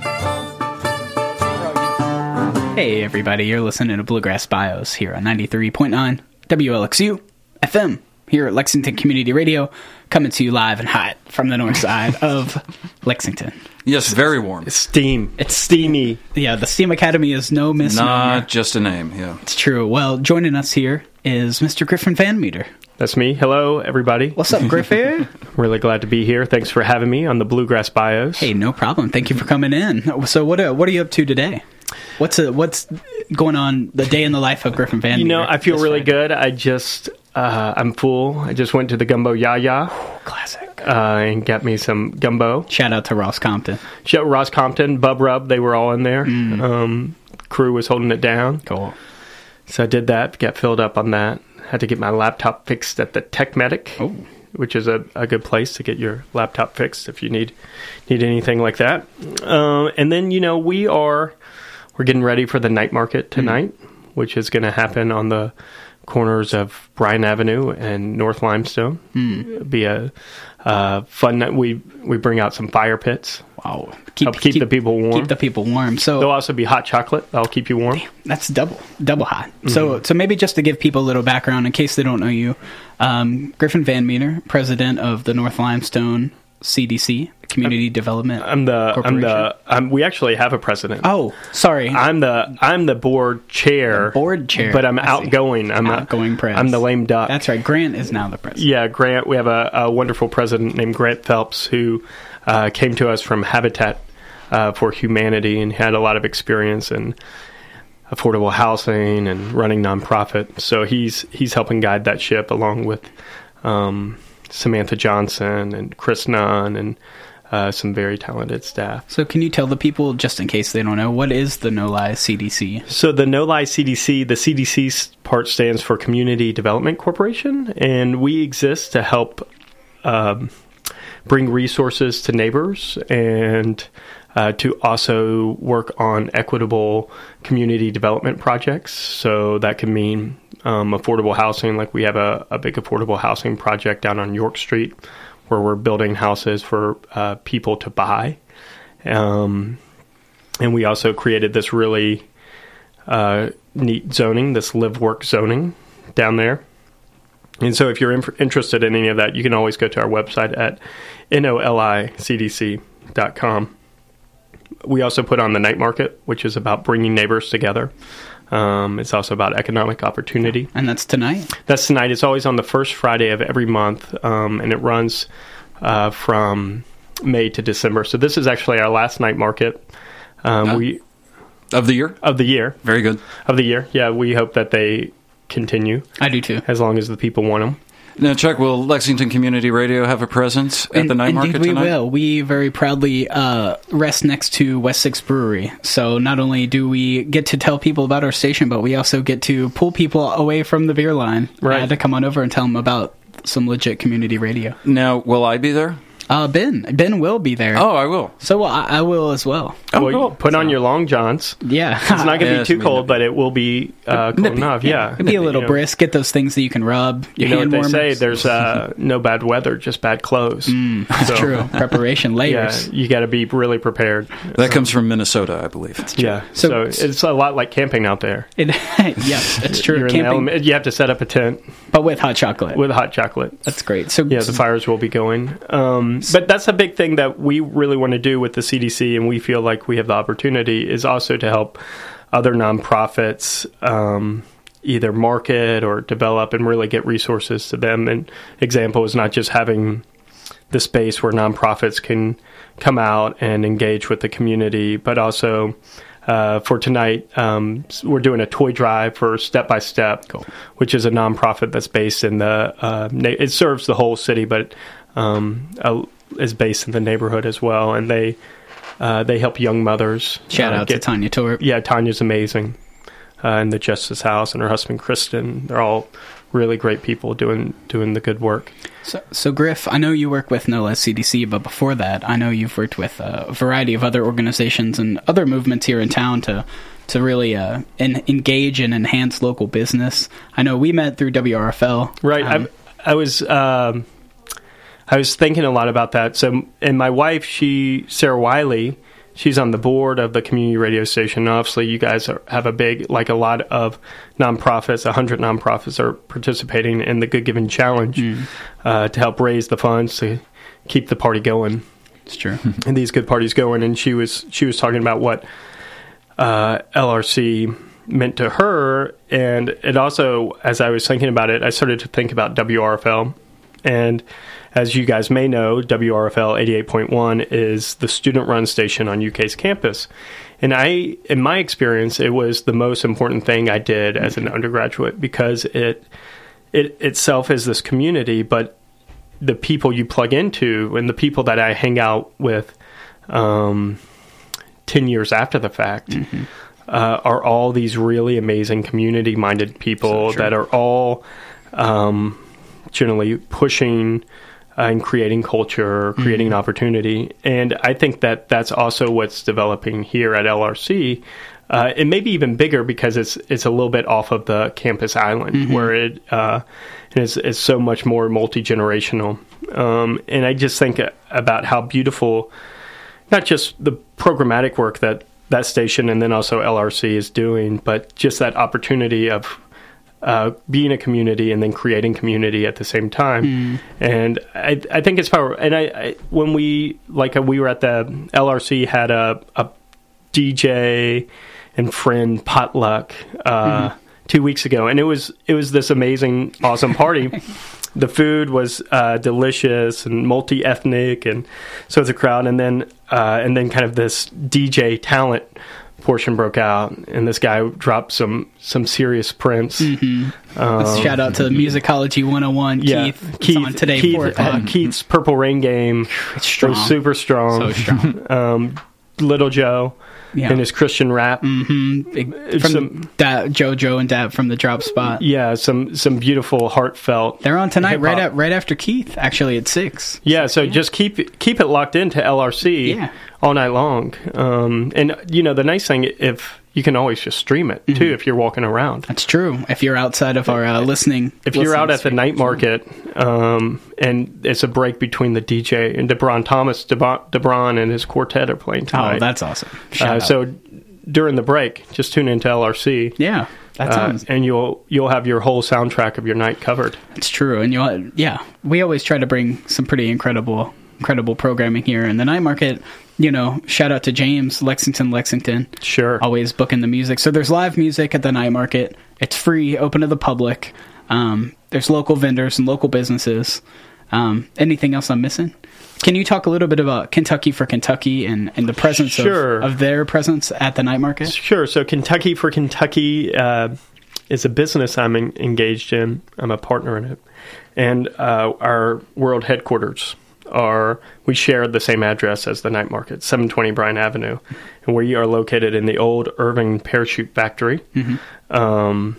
Hey everybody, you're listening to Bluegrass Bios here on ninety-three point nine W L X U F M here at Lexington Community Radio, coming to you live and hot from the north side of Lexington. Yes, very warm. It's steam. It's steamy. Yeah, the Steam Academy is no misnomer. Not just a name, yeah. It's true. Well, joining us here is Mister Griffin Van Meter. That's me. Hello, everybody. What's up, Griffin? Really glad to be here. Thanks for having me on the Bluegrass Bios. Hey, no problem. Thank you for coming in. So what, uh, what are you up to today? What's a, what's going on the day in the life of Griffin Van Meter? You know, I feel really Friday? good. I just, uh, I'm full. I just went to the Gumbo Yaya. Classic. Uh, and got me some gumbo. Shout out to Ross Compton. Shout out Ross Compton, Bub Rub, they were all in there. Mm. Um, crew was holding it down. Cool. So I did that, got filled up on that. Had to get my laptop fixed at the Tech Medic, oh. which is a, a good place to get your laptop fixed if you need need anything like that. Uh, and then, you know, we are... We're getting ready for the night market tonight, mm. which is going to happen on the corners of Bryan Avenue and North Limestone. Mm. It'll be a uh, fun night. We we bring out some fire pits. Wow. Keep, Help keep, keep the people warm. Keep the people warm. So there'll also be hot chocolate. That'll keep you warm. Damn, that's double, double hot. Mm-hmm. So, so maybe just to give people a little background in case they don't know you, um, Griffin Van Meter, president of the North Limestone C D C, Community I'm, Development. I'm the. I'm the. I'm, we actually have a president. Oh, sorry. I'm the. I'm the board chair. The board chair. But I'm outgoing. I'm outgoing a, pres. I'm the lame duck. That's right. Grant is now the president. Yeah, Grant. We have a, a wonderful president named Grant Phelps who uh, came to us from Habitat uh, for Humanity and had a lot of experience in affordable housing and running nonprofit. So he's he's helping guide that ship along with um, Samantha Johnson and Chris Nunn and uh, some very talented staff. So can you tell the people, just in case they don't know, what is the No Lies C D C? So the No Lies C D C, the C D C part stands for Community Development Corporation, and we exist to help um, bring resources to neighbors and Uh, to also work on equitable community development projects. So that can mean um, affordable housing, like we have a, a big affordable housing project down on York Street where we're building houses for uh, people to buy. Um, and we also created this really uh, neat zoning, this live-work zoning down there. And so if you're in- interested in any of that, you can always go to our website at N O L I C D C dot com. We also put on the night market, which is about bringing neighbors together. Um, it's also about economic opportunity. And that's tonight? That's tonight. It's always on the first Friday of every month, um, and it runs uh, from May to December. So this is actually our last night market. Um, uh, we Of the year? Of the year. Very good. Of the year. Yeah, we hope that they continue. I do too. As long as the people want them. Now, Chuck, will Lexington Community Radio have a presence at In, the night indeed market we tonight? we will. We very proudly uh, rest next to West Sixth Brewery. So not only do we get to tell people about our station, but we also get to pull people away from the beer line. Right. I had to come on over and tell them about some legit community radio. Now, will I be there? Uh, Ben. Ben will be there. Oh, I will. So I, I will as well. Oh, well, cool. Put on your long johns. Yeah. It's not going to Yes, be too I mean, cold, but it will be uh, cold Nippy. enough. Yeah. It'd be a little You know. brisk. Get those things that you can rub. You Your know hand what they say, warmers. there's uh, no bad weather, just bad clothes. Mm, that's So- true. Preparation, layers. Yeah, you got to be really prepared. That comes from Minnesota, I believe. Yeah, so, So- it's a lot like camping out there. It, yes, it's true. You're in the Camping, element, you have to set up a tent but with hot chocolate. with hot chocolate. That's great. So Yeah, the fires will be going. Um, but that's a big thing that we really want to do with the C D C, and we feel like we have the opportunity, is also to help other nonprofits um, either market or develop and really get resources to them. An example is not just having the space where nonprofits can come out and engage with the community, but also uh, for tonight, um, we're doing a toy drive for Step by Step, Cool. which is a nonprofit that's based in the, uh, na- it serves the whole city, but um, uh, is based in the neighborhood as well. And they uh, they help young mothers. Shout uh, out to Tanya Torp. Yeah, Tanya's amazing. Uh, and the Justice House and her husband, Kristen, they're all really great people doing doing the good work. So, so Griff, I know you work with No Less C D C, but before that, I know you've worked with a variety of other organizations and other movements here in town to to really uh, en- engage and enhance local business. I know we met through W R F L. Right. Um, I, I was um, I was thinking a lot about that. So, and my wife, she Sarah Wiley, she's on the board of the community radio station. Obviously, you guys are, have a big, like a lot of nonprofits, a hundred nonprofits are participating in the Good Giving Challenge Mm. uh, to help raise the funds to keep the party going. It's true. And these good parties going. And she was she was talking about what uh, L R C meant to her. And it also, as I was thinking about it, I started to think about W R F L. And as you guys may know, W R F L eighty-eight point one is the student-run station on U K's campus. And I, in my experience, it was the most important thing I did as an undergraduate because it it itself is this community, but the people you plug into and the people that I hang out with um, ten years after the fact mm-hmm. uh, are all these really amazing community-minded people So that are all um, generally pushing uh, and creating culture, creating Mm-hmm. an opportunity. And I think that that's also what's developing here at L R C. Uh, it may be even bigger because it's it's a little bit off of the campus island Mm-hmm. where it uh, is, is so much more multi-generational. Um, and I just think about how beautiful, not just the programmatic work that that station and then also L R C is doing, but just that opportunity of uh, being a community and then creating community at the same time. Mm. And I, I think it's powerful. And I, I, when we, like uh, we were at the L R C, had a, a D J and friend potluck uh, Mm-hmm. two weeks ago, and it was it was this amazing, awesome party. The food was uh, delicious and multi-ethnic, and so was the crowd. And then uh, and then kind of this D J talent portion broke out, and this guy dropped some some serious Prince. Mm-hmm. Um, Shout out to Musicology one oh one, yeah, Keith. It's Keith on today, Keith, four o'clock. uh, Keith's Purple Rain game It's strong. was super strong. So strong. um, Little Joe Yeah. and his Christian rap. Mm-hmm. From Some- da- JoJo and Dab from the Drop Spot. Yeah, some some beautiful heartfelt. They're on tonight, right hip-hop. at, right after Keith, actually at six. Yeah, so just keep keep it locked into L R C Yeah. all night long. Um, and you know the nice thing, if you can always just stream it too, if you're walking around. That's true. If you're outside of our uh, listening, If you're out listening at the night market, um, and it's a break between the D J and DeBron Thomas, DeBron, DeBron and his quartet are playing tonight. Oh, that's awesome. Uh, Shout out. so during the break, just tune into L R C. Yeah, that uh, sounds. and you'll you'll have your whole soundtrack of your night covered. It's true, and you yeah, we always try to bring some pretty incredible, incredible programming here in the night market. You know, shout out to James, Lexington, Lexington. Sure, always booking the music. So there's live music at the night market. It's free, open to the public. Um, there's local vendors and local businesses. Um, anything else I'm missing? Can you talk a little bit about Kentucky for Kentucky and, and the presence Sure. of, of their presence at the night market? Sure. So Kentucky for Kentucky uh, is a business I'm en- engaged in. I'm a partner in it. And uh, our world headquarters are, we share the same address as the night market, seven twenty Bryan Avenue. And we are located in the old Irving Parachute Factory. Mm-hmm. Um,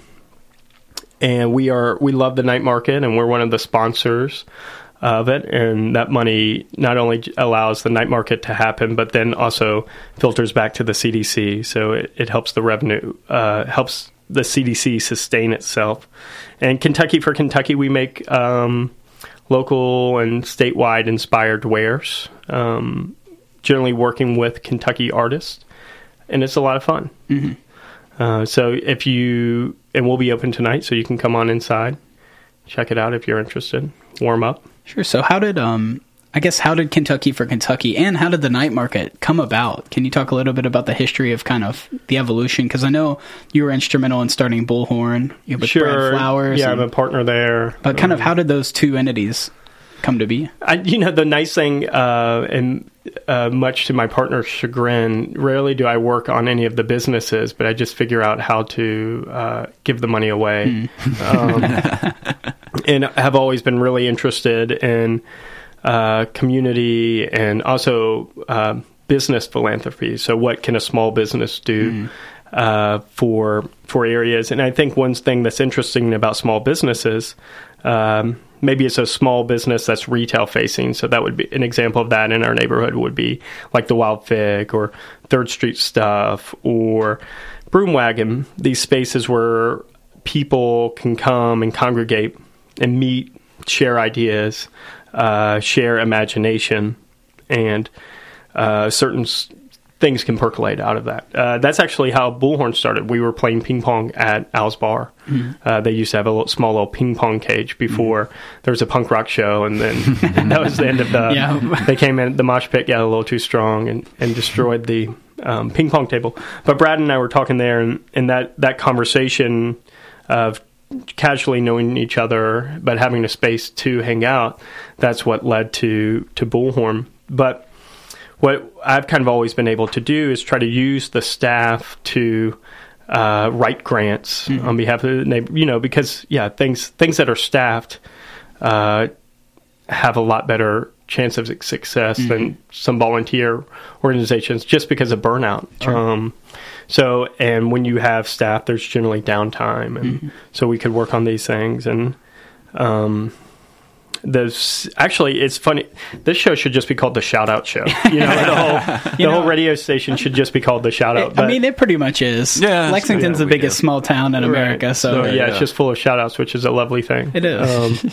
and we are, we love the night market, and we're one of the sponsors of it, and that money not only allows the night market to happen, but then also filters back to the C D C. So it, it helps the revenue, uh, helps the C D C sustain itself. And Kentucky for Kentucky, we make um, local and statewide inspired wares, um, generally working with Kentucky artists, and it's a lot of fun. Mm-hmm. Uh, so if you, and we'll be open tonight, so you can come on inside, check it out if you're interested, warm up. Sure. So how did, um, I guess, how did Kentucky for Kentucky and how did the night market come about? Can you talk a little bit about the history of kind of the evolution? Because I know you were instrumental in starting Bullhorn, you know, with Sure. Brad Flowers. Yeah, and, I'm a partner there. But kind of Um, how did those two entities come to be? I, you know, the nice thing, uh, and uh, much to my partner's chagrin, rarely do I work on any of the businesses, but I just figure out how to uh, give the money away. Um, and have always been really interested in uh, community and also uh, business philanthropy. So what can a small business do mm. uh, for for areas? And I think one thing that's interesting about small businesses, um, maybe it's a small business that's retail facing. So that would be an example of that in our neighborhood would be like the Wild Fig or Third Street Stuff or Broomwagon, these spaces where people can come and congregate and meet, share ideas, uh, share imagination, and uh, certain s- things can percolate out of that. Uh, that's actually how Bullhorn started. We were playing ping pong at Al's Bar. Mm-hmm. Uh, they used to have a little, small little ping pong cage before mm-hmm. there was a punk rock show, and then that was the end of the... Yeah. They came in, the mosh pit got a little too strong and, and destroyed the um, ping pong table. But Brad and I were talking there, and, and that, that conversation of casually knowing each other, but having a space to hang out, that's what led to, to Bullhorn. But what I've kind of always been able to do is try to use the staff to uh, write grants mm-hmm. on behalf of the neighbor, you know, because, yeah, things things that are staffed uh, have a lot better chance of success mm-hmm. than some volunteer organizations just because of burnout. Sure. Um, so, and when you have staff, there's generally downtime. And mm-hmm. so we could work on these things. And um, those actually, it's funny. This show should just be called the Shout Out Show. You know, the whole the You know, whole radio station should just be called the Shout Out. I mean, it pretty much is. Yeah, Lexington's yeah, the we biggest do. small town in America, Right. so, yeah, yeah. it's just full of shout outs, which is a lovely thing. it is. Um,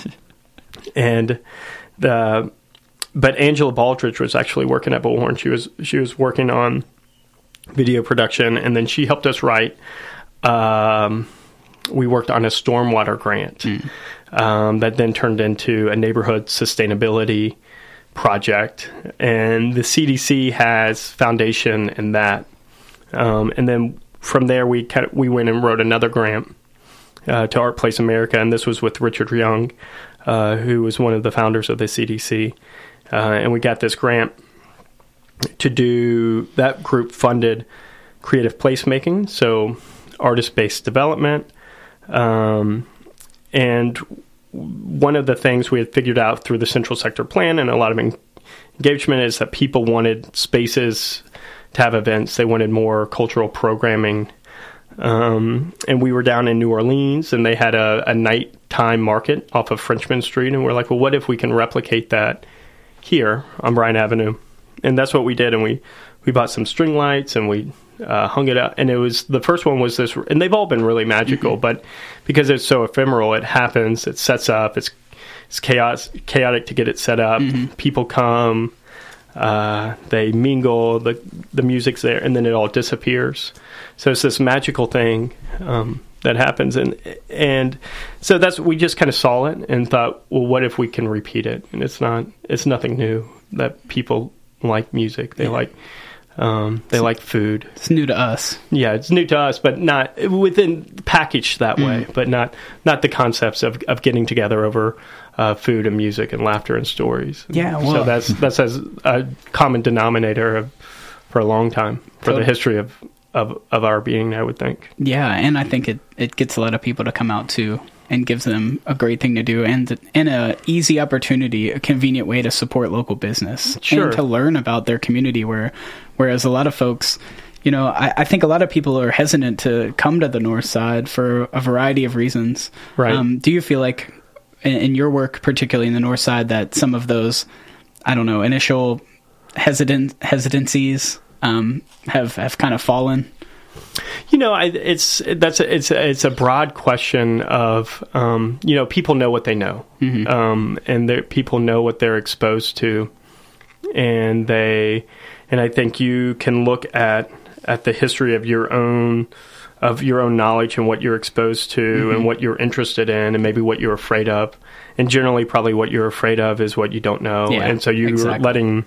and the but Angela Baldridge was actually working at Bullhorn. She was she was working on video production, and then she helped us write. Um, we worked on a stormwater grant Mm. um, that then turned into a neighborhood sustainability project, and the C D C has foundation in that. Um, and then from there, we kind of, we went and wrote another grant uh, to Art Place America, and this was with Richard Young, uh, who was one of the founders of the C D C. Uh, and we got this grant to do, that group funded creative placemaking, so artist-based development. Um, and one of the things we had figured out through the Central Sector Plan and a lot of engagement is that people wanted spaces to have events. They wanted more cultural programming. Um, and we were down in New Orleans, and they had a, a nighttime market off of Frenchman Street. And we're like, well, what if we can replicate that here on Bryan Avenue? And that's what we did. And we, we bought some string lights, and we uh, hung it up. And it was, the first one was this, and they've all been really magical, mm-hmm. but because it's so ephemeral, it happens, it sets up, it's, it's chaos, chaotic to get it set up. Mm-hmm. People come, uh, they mingle, the, the music's there, and then it all disappears. So it's this magical thing um, that happens, and and so that's, we just kind of saw it and thought, well, what if we can repeat it? And it's not, it's nothing new. That people like music, they yeah. like um, they like food. It's new to us. Yeah, it's new to us, but not within packaged that Mm. way. But not not the concepts of of getting together over uh, food and music and laughter and stories. Yeah, well, so that's that's as a common denominator of, for a long time for totally. the history of. Of, of our being, I would think. Yeah, and I think it, it gets a lot of people to come out too, and gives them a great thing to do, and and a easy opportunity, a convenient way to support local business, sure. and to learn about their community. Where, whereas a lot of folks, you know, I, I think a lot of people are hesitant to come to the North Side for a variety of reasons. Right. Um, do you feel like, in, in your work, particularly in the North Side, that some of those, I don't know, initial hesitant hesitancies Um, have have kind of fallen? You know, I, it's that's a, it's a, it's a broad question of um, you know, people know what they know, mm-hmm. um, and people know what they're exposed to, and they and I think you can look at at the history of your own of your own knowledge and what you're exposed to, mm-hmm. and what you're interested in, and maybe what you're afraid of, and generally probably what you're afraid of is what you don't know, yeah, and so you're exactly. letting.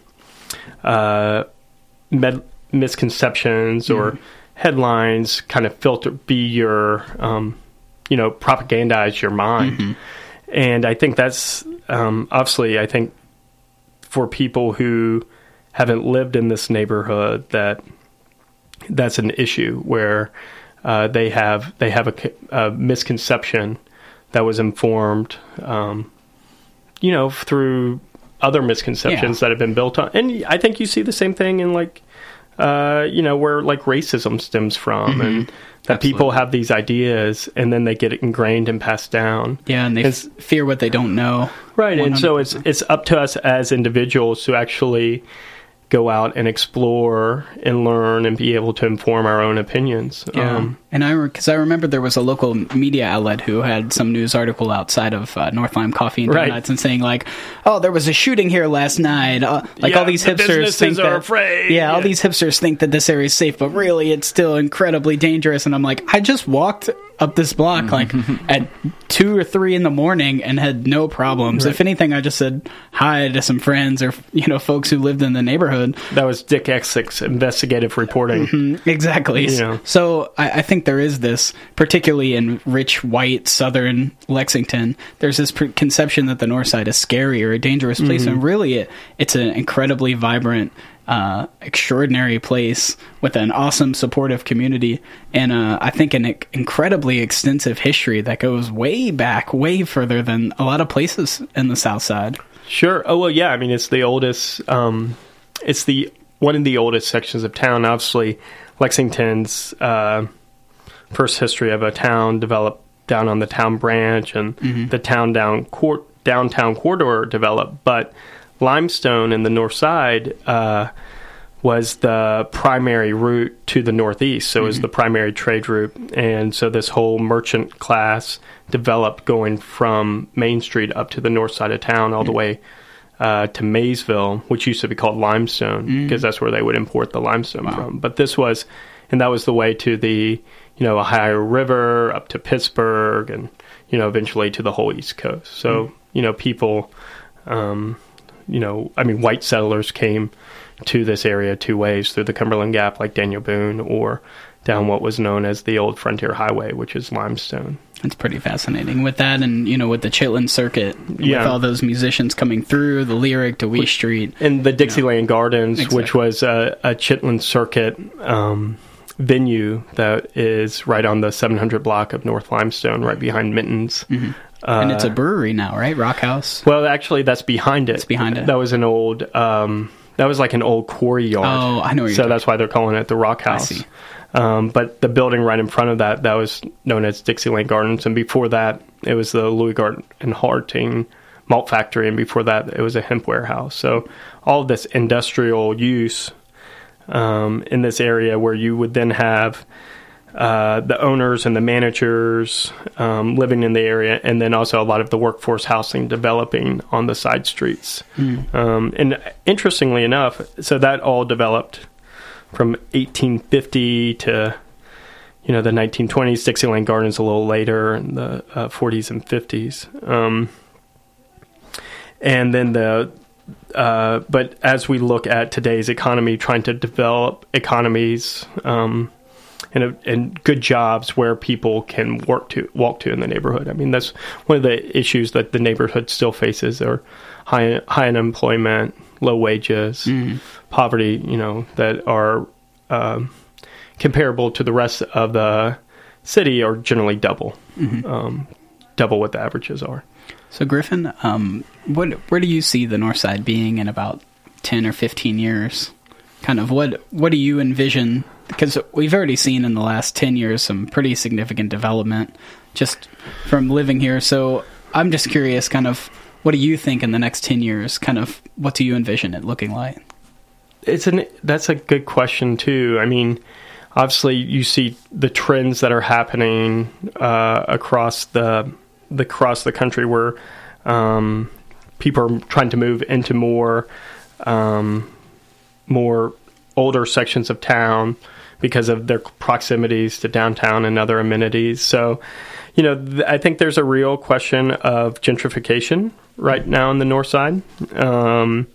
Uh, Med- misconceptions or mm. headlines kind of filter be your um, you know, propagandize your mind. Mm-hmm. And I think that's um, obviously I think for people who haven't lived in this neighborhood, that that's an issue where uh, they have they have a, a misconception that was informed um, you know, through other misconceptions yeah. that have been built on. And I think you see the same thing in, like, uh, you know, where, like, racism stems from, mm-hmm. and that Absolutely. People have these ideas, and then they get it ingrained and passed down. Yeah, and they f- fear what they don't know. Right, one hundred percent. And so it's it's up to us as individuals to actually go out and explore and learn and be able to inform our own opinions. Yeah. Um, and I, because I remember there was a local media outlet who had some news article outside of uh, North Lime Coffee and Donuts, right. and saying like, "Oh, there was a shooting here last night." Uh, like yeah, all these the hipsters think are that, afraid. Yeah, yeah, all these hipsters think that this area is safe, but really it's still incredibly dangerous. And I'm like, I just walked up this block like at two or three in the morning and had no problems. Right. If anything, I just said hi to some friends or, you know, folks who lived in the neighborhood. That was Dick Essex investigative reporting. Mm-hmm, exactly. Yeah. So I, I think there is this, particularly in rich, white, southern Lexington, there's this preconception that the North Side is scary or a dangerous place. Mm-hmm. And really, it, it's an incredibly vibrant, Uh, extraordinary place with an awesome supportive community, and uh, I think an e- incredibly extensive history that goes way back, way further than a lot of places in the South Side. Sure. Oh well, yeah. I mean, it's the oldest. Um, it's the one of the oldest sections of town. Obviously, Lexington's uh, first history of a town developed down on the town branch, and mm-hmm. the town down court downtown corridor developed, but Limestone in the north side uh, was the primary route to the northeast, so mm-hmm. it was the primary trade route. And so this whole merchant class developed going from Main Street up to the north side of town all mm-hmm. the way uh, to Maysville, which used to be called Limestone, because mm-hmm. that's where they would import the limestone wow. from. But this was, and that was the way to the, you know, Ohio River, up to Pittsburgh, and, you know, eventually to the whole East Coast. So, mm-hmm. you know, people, um, you know, I mean, white settlers came to this area two ways, through the Cumberland Gap, like Daniel Boone, or down what was known as the old Frontier Highway, which is Limestone. It's pretty fascinating with that, and, you know, with the Chitlin Circuit, yeah. with all those musicians coming through, the Lyric to Wee Street. And the Dixieland you know. Gardens, exactly. which was a, a Chitlin Circuit um, venue that is right on the seven hundred block of North Limestone, right behind Mittens. Mm-hmm. Uh, and it's a brewery now, right? Rock House? Well, actually, that's behind it. It's behind it. That was an old... Um, that was like an old quarry yard. Oh, I know what you're So talking. That's why they're calling it the Rock House. I see. Um, but the building right in front of that, that was known as Dixieland Gardens. And before that, it was the Louis Gart and Harting malt factory. And before that, it was a hemp warehouse. So all of this industrial use um, in this area, where you would then have uh, the owners and the managers um, living in the area, and then also a lot of the workforce housing developing on the side streets. Mm. Um, and interestingly enough, so that all developed from eighteen fifty to, you know, the nineteen twenties, Dixieland Gardens a little later, in the uh, forties and fifties. Um, and then the, uh, but as we look at today's economy, trying to develop economies um, and, uh, and good jobs where people can work to, walk to in the neighborhood. I mean, that's one of the issues that the neighborhood still faces, are high, high unemployment, low wages, mm. poverty, you know, that are um, comparable to the rest of the city, are generally double, mm-hmm. um, double what the averages are. So Griffin, um, what, where do you see the North Side being in about ten or fifteen years? Kind of what, what do you envision? Because we've already seen in the last ten years some pretty significant development just from living here. So I'm just curious, kind of, what do you think in the next ten years? Kind of, what do you envision it looking like? It's an that's a good question too. I mean, obviously you see the trends that are happening uh, across the the across the country, where um, people are trying to move into more um, more older sections of town because of their proximities to downtown and other amenities. So, you know, th- I think there's a real question of gentrification right now in the North Side. Um,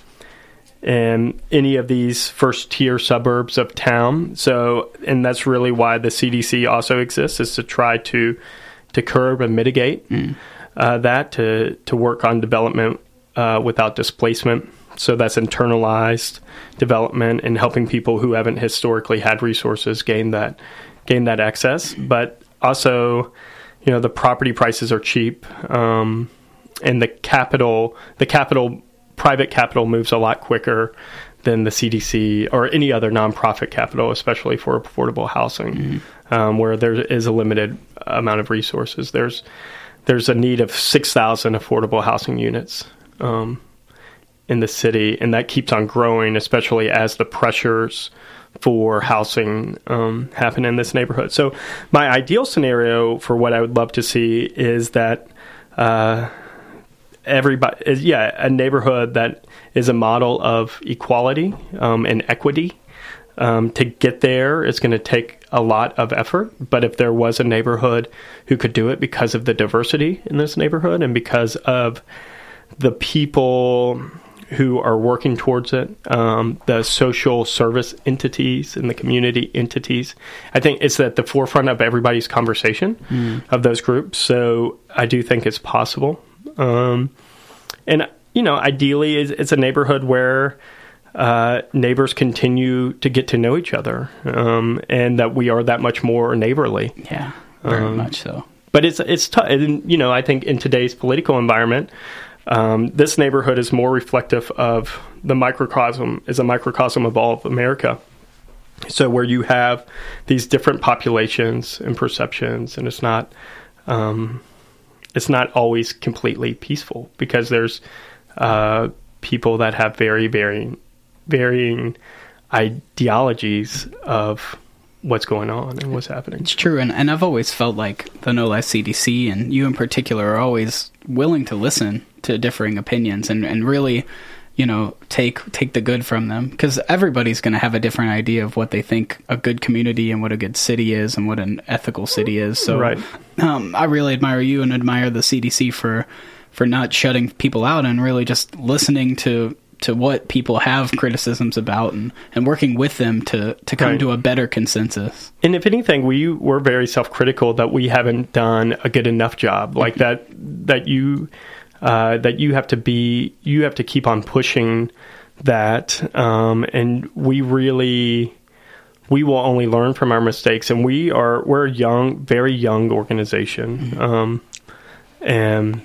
and any of these first-tier suburbs of town. So, and that's really why the C D C also exists, is to try to to curb and mitigate mm. uh, that, to, to work on development uh, without displacement. So that's internalized development and helping people who haven't historically had resources gain that gain that access. But also, you know, the property prices are cheap, um, and the capital, the capital, private capital moves a lot quicker than the C D C or any other nonprofit capital, especially for affordable housing, mm-hmm. um, where there is a limited amount of resources. There's there's a need of six thousand affordable housing units um, in the city, and that keeps on growing, especially as the pressures for housing um, happen in this neighborhood. So my ideal scenario for what I would love to see is that uh, everybody, is, yeah, a neighborhood that is a model of equality um, and equity. Um, to get there, it's going to take a lot of effort. But if there was a neighborhood who could do it because of the diversity in this neighborhood and because of the people who are working towards it, um, the social service entities and the community entities, I think it's at the forefront of everybody's conversation mm. of those groups. So I do think it's possible. Um, and, you know, ideally it's, it's a neighborhood where uh, neighbors continue to get to know each other, um, and that we are that much more neighborly. Yeah, very um, much so. But it's, it's tough. And, you know, I think in today's political environment, Um, this neighborhood is more reflective of the microcosm, is a microcosm of all of America. So where you have these different populations and perceptions, and it's not, um, it's not always completely peaceful, because there's uh, people that have very varying varying ideologies of what's going on and what's happening. It's true, and, and I've always felt like the No Lies C D C, and you in particular, are always willing to listen to differing opinions and, and really, you know, take take the good from them, because everybody's going to have a different idea of what they think a good community and what a good city is and what an ethical city is. So right. um, I really admire you and admire the C D C for for not shutting people out and really just listening to to what people have criticisms about and, and working with them to, to come right. to a better consensus. And if anything, we were very self-critical that we haven't done a good enough job. Like that, that you, uh, that you have to be, you have to keep on pushing that. Um, and we really, we will only learn from our mistakes. And we are, we're a young, very young organization. Mm-hmm. Um, and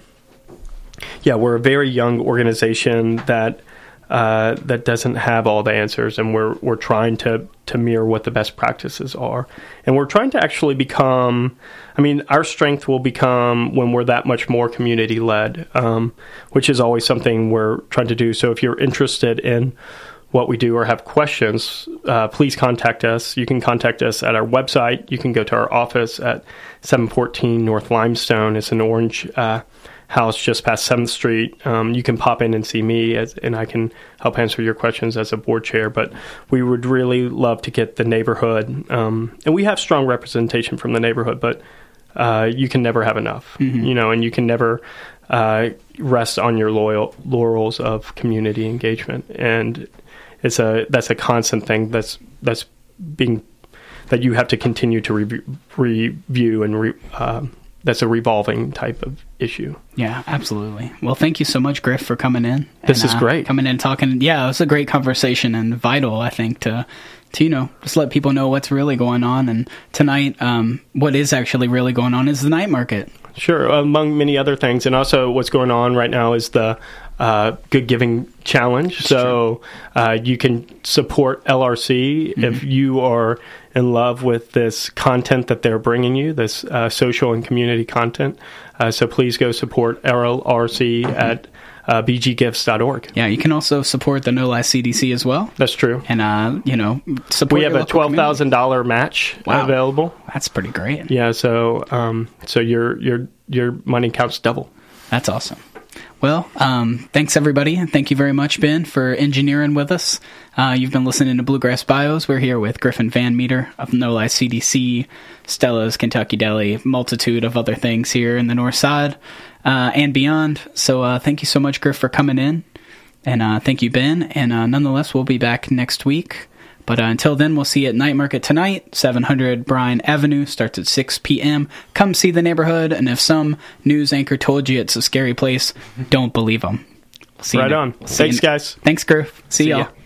yeah, we're a very young organization that, Uh, that doesn't have all the answers, and we're we're trying to, to mirror what the best practices are, and we're trying to actually become. I mean, our strength will become when we're that much more community led, um, which is always something we're trying to do. So, if you're interested in what we do or have questions, uh, please contact us. You can contact us at our website. You can go to our office at seven fourteen North Limestone. It's an orange Uh, house just past seventh Street. Um, you can pop in and see me, as, and I can help answer your questions as a board chair. But we would really love to get the neighborhood, um, and we have strong representation from the neighborhood, but uh, you can never have enough, mm-hmm. you know, and you can never uh, rest on your loyal laurels of community engagement. And it's a that's a constant thing that's that's being that you have to continue to review, review and re, uh, that's a revolving type of issue. Yeah, absolutely. Well, thank you so much, Griff, for coming in. This and, is uh, great. Coming in and talking. Yeah, it was a great conversation and vital, I think, to, to you know, just let people know what's really going on. And tonight, um, what is actually really going on is the night market. Sure, among many other things. And also what's going on right now is the uh, Good Giving Challenge. That's so uh, you can support L R C mm-hmm. if you are in love with this content that they're bringing you, this uh, social and community content. Uh, so please go support L R C mm-hmm. at uh, b g gifts dot org. Yeah, you can also support the No Lies C D C as well. That's true. And, uh, you know, support We have a twelve thousand dollars match wow. available. That's pretty great. Yeah, so um, so your your your money counts double. That's awesome. Well, um, thanks, everybody. Thank you very much, Ben, for engineering with us. Uh, you've been listening to Bluegrass Bios. We're here with Griffin Van Meter of No Lies C D C, Stella's Kentucky Deli, multitude of other things here in the North Side uh, and beyond. So uh, thank you so much, Griff, for coming in. And uh, thank you, Ben. And uh, nonetheless, we'll be back next week. But uh, until then, we'll see you at Night Market tonight, seven hundred Bryan Avenue, starts at six p.m. Come see the neighborhood, and if some news anchor told you it's a scary place, don't believe them. See right you on. see Thanks, you. guys. Thanks, Griff. See, see y'all. Ya.